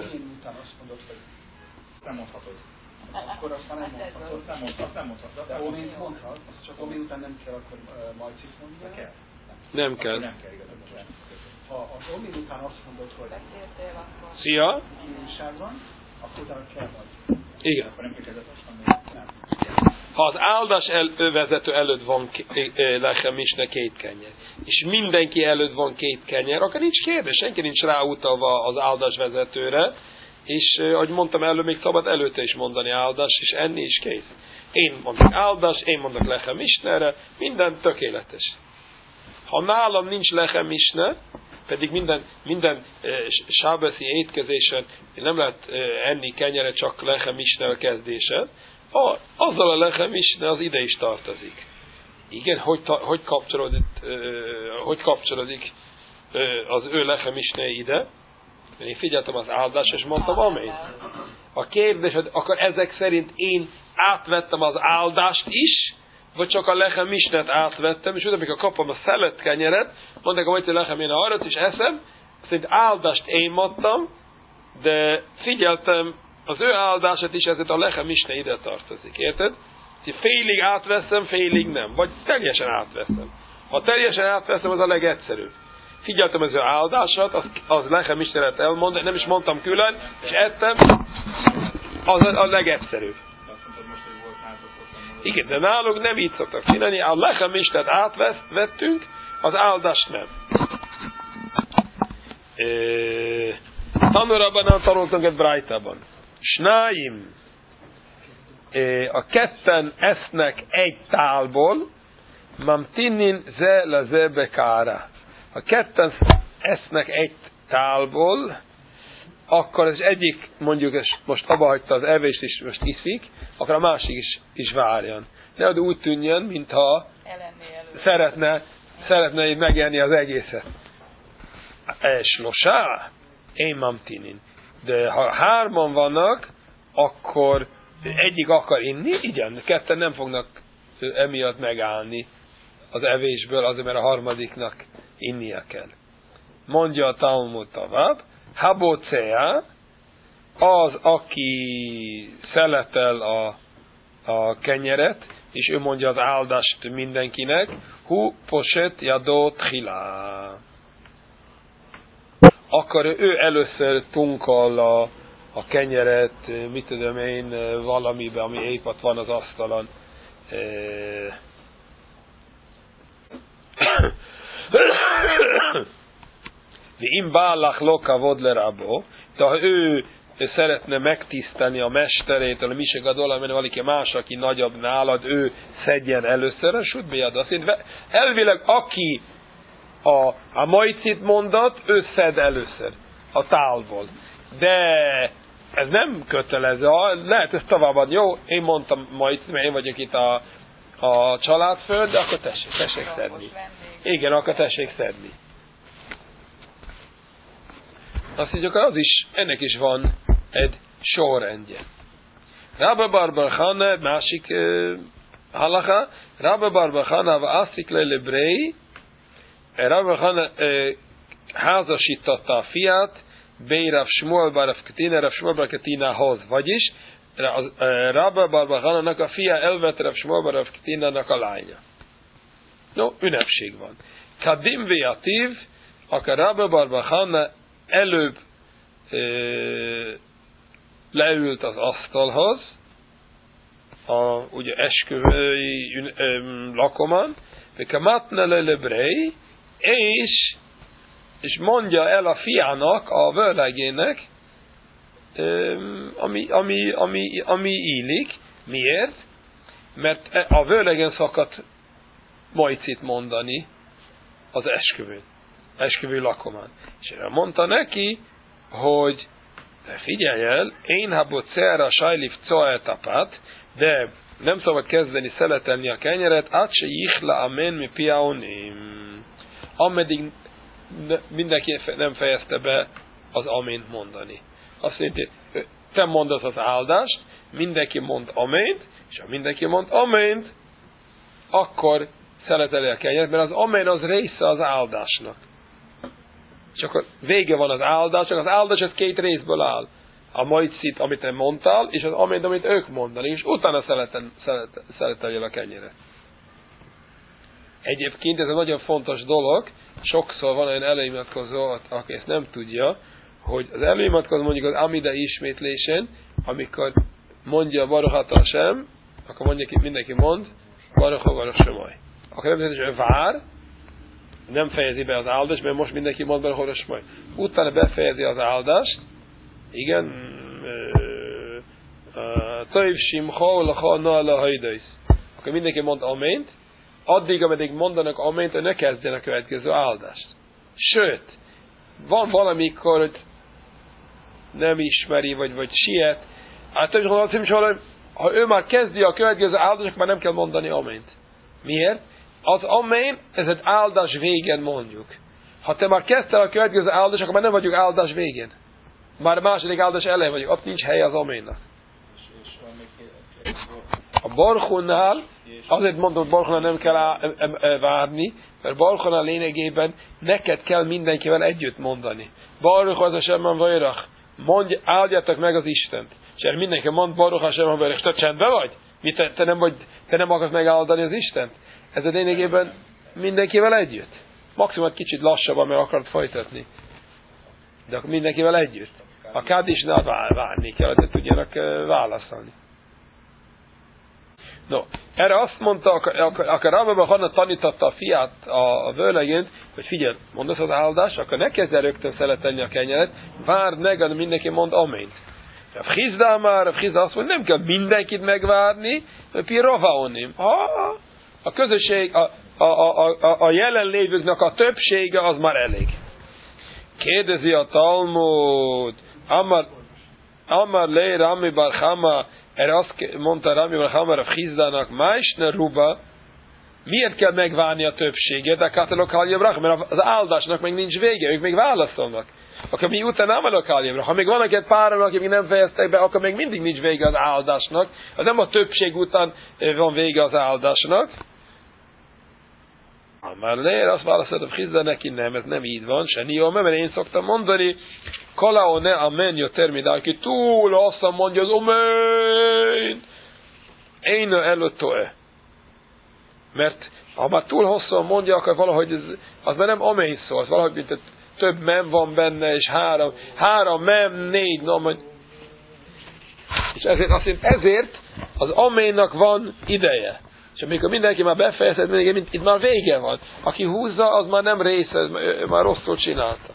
Nem mondhatod. Akkor aztán nem mondhatod. Nem mondhatod, nem mondhatod. De omint mondhat, csak omint után nem kell akkor uh, majcit mondani. Kell. Nem kell. Nem kell igazából. Ha az omint után azt mondod, hogy szia, kívülság van, akkor utána kell majd. Igen. Akkor nem kell kezdet azt Nem. Ha az áldás el, vezető előtt van lechem isne két kenyer, és mindenki előtt van két kenyer, akkor nincs kérdés, senki nincs ráutalva az áldás vezetőre, és ahogy mondtam előbb, még szabad előtte is mondani áldás, és enni is kész. Én mondok áldás, én mondok lechem isnere, minden tökéletes. Ha nálam nincs lechem isne, pedig minden, minden e, sábeszi étkezésen nem lehet e, enni kenyeret, csak lechem isne kezdésen, a, azzal a lechem isne az ide is tartozik. Igen, hogy, ta, hogy kapcsolódik, e, hogy kapcsolódik e, az ő lechem isne ide? Én figyeltem az áldás, és mondtam amént. A kérdés, hogy akkor ezek szerint én átvettem az áldást is, vagy csak a lechem isnet átvettem, és utána, amikor kapom a szelet kenyeret, mondták, hogy a lechem én arra is eszem, szerint áldást én mondtam, de figyeltem az ő áldását is, ezért a lechem isne ide tartozik, érted? Félig átveszem, félig nem, vagy teljesen átveszem. Ha teljesen átveszem, az a legegyszerűbb. Figyeltem az ő áldását, az, az Lechem Istenet elmondani, nem is mondtam külön, és ettem, az a, a legegyszerűbb. Igen, de nálunk nem így szoktak csinálni, a Lechem Istenet átvettünk, az áldást nem. Tanulában tanultunk egy Brájtában. Snáim, a ketten esznek egy tálból, mamtinin ze le ze bekára. Ha ketten esznek egy tálból, akkor az egyik, mondjuk most abba hagyta az evést és most iszik, akkor a másik is, is várjon. Nehogy úgy tűnjön, mintha szeretne, szeretne megenni az egészet. És losá, én mamtinin. De ha hárman vannak, akkor egyik akar inni, igen, ketten nem fognak emiatt megállni az evésből, azért mert a harmadiknak innia kell. Mondja a Talmud tovább, habocea, az, aki szeletel a, a kenyeret, és ő mondja az áldást mindenkinek, hu poset jadot hilá. Akkor ő először tunkol a, a kenyeret, mit tudom én, valamiben, ami épp ott van az asztalon. Im bálach loka vodlerabo, de ha ő, ő szeretne megtisztelni a mesterét, a misegadol, mert valaki más, aki nagyobb nálad, ő szedjen először a sutbéjad. Azt mondja, elvileg aki a, a majcit mondat, ő szed először a tálból. De ez nem kötelező, lehet ezt továbbadni. Jó, én mondtam majcit, mert én vagyok itt a, a családföld, de akkor tessék, tessék szedni. Igen, akkor tessék szedni. Azt mondjuk, az is, ennek is van egy sorrendje. Rabba bar bar Chana, másik uh, halacha, Rabba bar bar Chana va aszik le lebrei, Rabba bar Chana uh, házasította a fiát, Bei Rav Shmuel bar Rav Ketina, Rav Shmuel bar Ketinahoz, vagyis uh, Rabba bar bar Chana-nak a fia elvette Rav Shmuel bar Rav Ketina-nak a lánya. No, ünnepség van. Kadim veatív, akkor Rabba bar bar Chana előbb ö, leült az asztalhoz, a ugye esküvői lakoman, és, és mondja el a fiának, a vőlegének, ö, ami, ami, ami, ami illik. Miért? Mert a vőlegen szakadt majcit mondani az esküvőn. Esküvő lakomán. És mondta neki, hogy figyelj el, én habot szerra sajlif coetapát, de nem szabad kezdeni szeletelni a kenyeret, át se jichla amen mi piaonim. Ameddig mindenki nem fejezte be az amént mondani. Azt mondja, te mondasz az áldást, mindenki mond amént, és ha mindenki mond amént, akkor szeleteli a kenyeret, mert az amén az része az áldásnak. És akkor vége van az áldás, csak az áldás az két részből áll. A majcit, amit te mondtál, és az amént, amit ők mondani, és utána szeleten, szeleten, szeleteljél a kenyeret. Egyébként ez egy nagyon fontos dolog, sokszor van olyan előimatkozó, aki ezt nem tudja, hogy az előimatkozó mondjuk az Amida ismétlésen, amikor mondja Baruch Ata Hashem, akkor mondja, mindenki mond, Baruch Ha Baruch Shemai. Akkor nem biztos, hogy vár, nem fejezi be az áldást, mert most mindenki mond Baruch Ha Baruch Shemai. Utána befejezi az áldást, igen, Toiv Simcha Lacha Nala Haidais. Akkor mindenki mond amént, addig, ameddig mondanak amént, hogy ne kezdjen a következő áldást. Sőt, van valamikor, hogy nem ismeri, vagy, vagy siet, hát ha ő már kezdi a következő áldást, akkor már nem kell mondani amént. Miért? Az amén, ez egy áldás végén mondjuk. Ha te már kezdtél a következő áldást, akkor már nem vagyunk áldás végén. Már a második áldás elején vagyunk, ott nincs hely az aménnak. A Baruch-nál, azért mondom, hogy Baruch-nál nem kell várni, mert Baruch-nál lényegében neked kell mindenkivel együtt mondani. Baruch az Hashem vajrach, mondj, áldjátok meg az Istent. És erre mindenki mond Baruch Hashem vajrach, te csendben vagy? Mi te, te, nem vagy? Te nem akarsz megáldani az Istent? Ez a lényegében Mindenkivel együtt. Maximum kicsit lassabban, mert akart folytatni. De akkor mindenkivel együtt. A kádisnál vár, várni kell, de tudjanak válaszolni. No, erre azt mondta, akkor Rambam Hanna tanította a fiát a, a vőlegényt, hogy figyelj, mondasz az áldást, akkor ne kezdj el rögtön szeletelni a kenyeret, várd meg, de mindenki mond amént. A Chizda már, a Chizda azt mondja, nem kell mindenkit megvárni, pi ravaonim. A közösség, a, a, a, a, a jelenlévőknek a többsége az már elég. Kérdezi a Talmud, Amar, Amar le Rami bar Chama, erre azt mondta Rami bar Chama a Chizdának, Máisne Ruba, miért kell megvárni a többséget, de Katalok Haljabrach, mert az áldásnak még nincs vége, ők még válaszolnak. Akkor mi után nem adok Haljabrach. Ha még vannak egy páran, akik még nem fejeztek be, akkor még mindig nincs vége az áldásnak. Az nem a többség után van vége az áldásnak. Már lér, azt válaszoltam, Chizda neki nem, ez nem így van, se nió, mert én szoktam mondani, Kalao ne amen jo terminál, ki túl hosszan mondja az amen. Én előtt-e. Mert ha már túl hosszan mondja, akkor valahogy ez, az már nem amen szó, az valahogy mint több mem van benne, és három, három mem, négy, no, majd. És ezért, azt mondja, ezért az amennak van ideje. És amikor mindenki már befejezett, mindenki, itt már vége van. Aki húzza, az már nem része, már rosszul csinálta.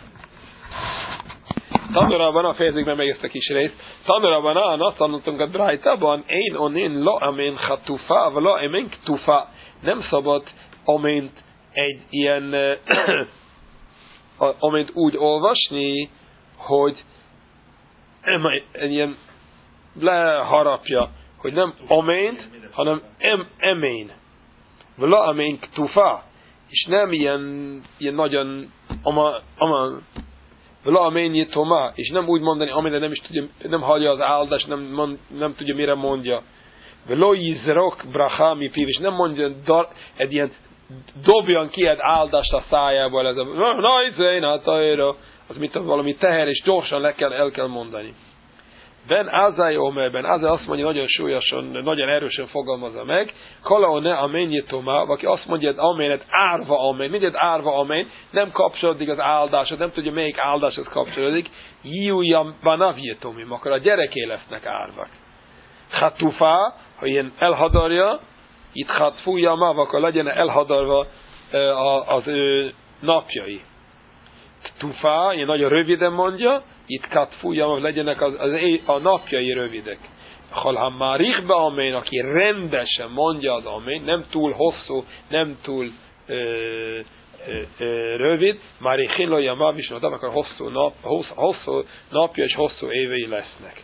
Tanulában, a fejezzük meg meg ezt a kis részt. Tanulában án azt tanultunk a Brájtában, én onin la amen chatufa, vagy la amen ktufa. Nem szabad amént egy ilyen amént úgy olvasni, hogy egy ilyen leharapja, hogy nem amént, hanem em, emén. Vla amén ktufa. És nem ilyen, ilyen nagyon ama, ama, vla amén jitoma. És nem úgy mondani, amire nem is tudja, nem hallja az áldást, nem, mond, nem tudja mire mondja. Vla jizrok bracha mi piv. És nem mondja dar, egy ilyen dobjan ki egy áldást a szájából. Ez a na, izén, hát az mit valami teher, és gyorsan le kell, el kell mondani. Ben Azai Omerben, Azai azt mondja, nagyon súlyosan, nagyon erősen fogalmazza meg, Kalao ne amennyi tomá, aki azt mondja, hogy aménet árva amén, mindjárt árva amén, nem kapcsolódik az áldáshoz, nem tudja melyik áldáshoz kapcsolódik, Jújam banavjetomim, akkor a gyereké lesznek árvak. Chatufa, ha ilyen elhadarja, itt hatfújamav, akkor legyen elhadarva az ő napjai. Tufa, ilyen nagyon röviden mondja, itt katfújamav, legyenek az, az, a napjai rövidek. Ha már ihbe amén, aki rendesen mondja az amén, nem túl hosszú, nem túl ö, ö, ö, rövid, már ich hinlojamav is, akkor hosszú, nap, hosszú, hosszú napja és hosszú évei lesznek.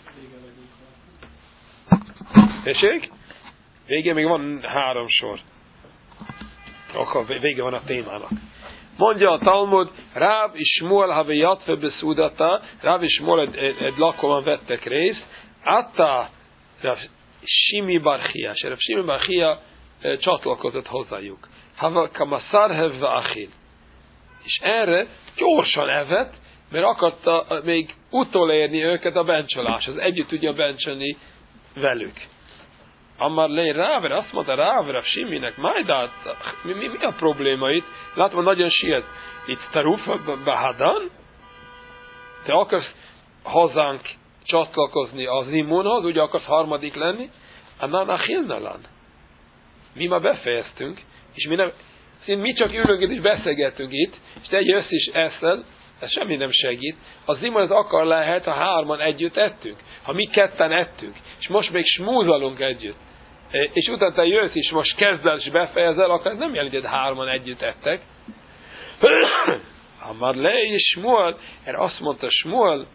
Tessék? Vége még van három sor. Akkor vége van a témának. Mondja a Talmud, Ráv és Shmuel havi jatve beszúdata, Ráv és Shmuel egy, egy, egy lakomban vettek részt, Atta Ráv Shimi Barchia, és Ráv Shimi Barchia e, csatlakozott hozzájuk. Hava kamaszarhev va achil. És erre gyorsan evett, mert akarta még utolérni őket a bencsoláshoz, együtt tudja bencsolni velük. Amar lej Ráver, azt mondta Ráver, a Siminek, majdát, mi, mi, mi a probléma itt? Látom, nagyon siet. Itt tarufa bahadan? Te akarsz hazánk csatlakozni az immunhoz, ugye akarsz harmadik lenni? Annan achilnalan. Mi ma befejeztünk, és mi nem, mi csak ülünk itt és beszélgetünk itt, és te jössz is eszel, ez semmi nem segít. Az immun az akar lehet, ha hárman együtt ettünk. Ha mi ketten ettünk, és most még smúzalunk együtt, és utána te jössz és most kezdel és befejezel, akkor ez nem jelenti, hogy hárman együtt ettek. Amar le és Shmuel, erre azt mondta Shmuel,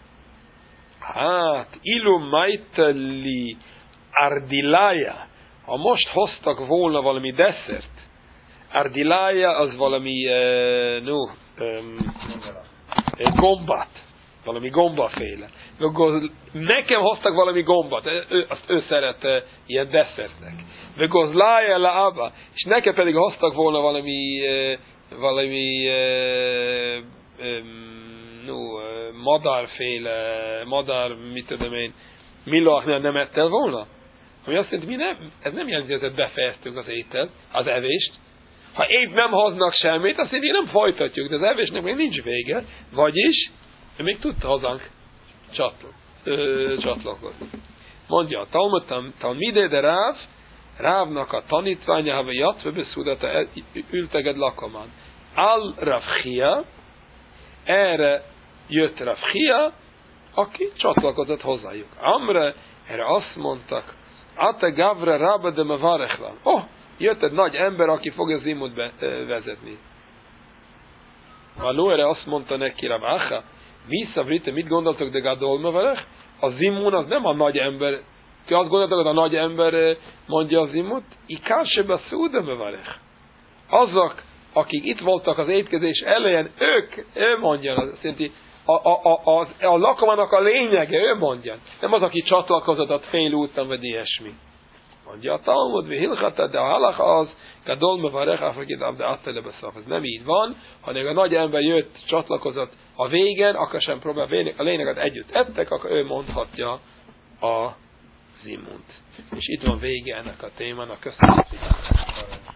hát, ilu majtali ardilája, ha most hoztak volna valami desszert, ardilája az valami, uh, no, um, gombát, valami gombaféle. Nekem hoztak valami gombat, ő, azt ő szerette ilyen desszertnek. Vegozlája la abba, és nekem pedig hoztak volna valami valami no, madárféle, madár, mit tudom én, millahnél nem ettel volna? Ami azt jelenti, mi nem, ez nem jelenti, hogy befejeztünk az ételt, az evést, Ha épp nem hoznak semmit, azt így nem folytatjuk, de az evésnek még nincs vége, vagyis ő még tud hozzánk csatl- ö, csatlakozni. Mondja a Talmud, Talmidé de Ráv, Rávnak a tanítványa, ha jatve beszúdata ülteged lakomán. Al Rav Chia, erre jött Rav Chia, aki csatlakozott hozzájuk. Amre, erre azt mondtak, Ate Gavre Rabba de Mevarechlan. Oh, jött egy nagy ember, aki fogja Zimut vezetni. Való, erre azt mondta neki Rav Acha, mi szavrite, mit gondoltok de Gadol Mevarech? A Zimun az nem a nagy ember. Ti azt gondoltok, hogy a nagy ember mondja a Zimut? Ikásebe a Szúde Mevarech. Azok, akik itt voltak az étkezés elején, ők, ő mondja, azt jelenti, a, a, a, a, a lakomának a lényege, ő mondja. Nem az, aki csatlakozott a fél úton, vagy ilyesmi. Mondja a Talmud, vi hilchata, de a halach az, Gadol Mevarech, afakid abde attele beszaf. Ez nem így van, hanem a nagy ember jött, csatlakozott a végen, akkor sem próbál a lényeget együtt ettek, akkor ő mondhatja a Zimunt. És itt van vége ennek a témának. Köszönöm szépen.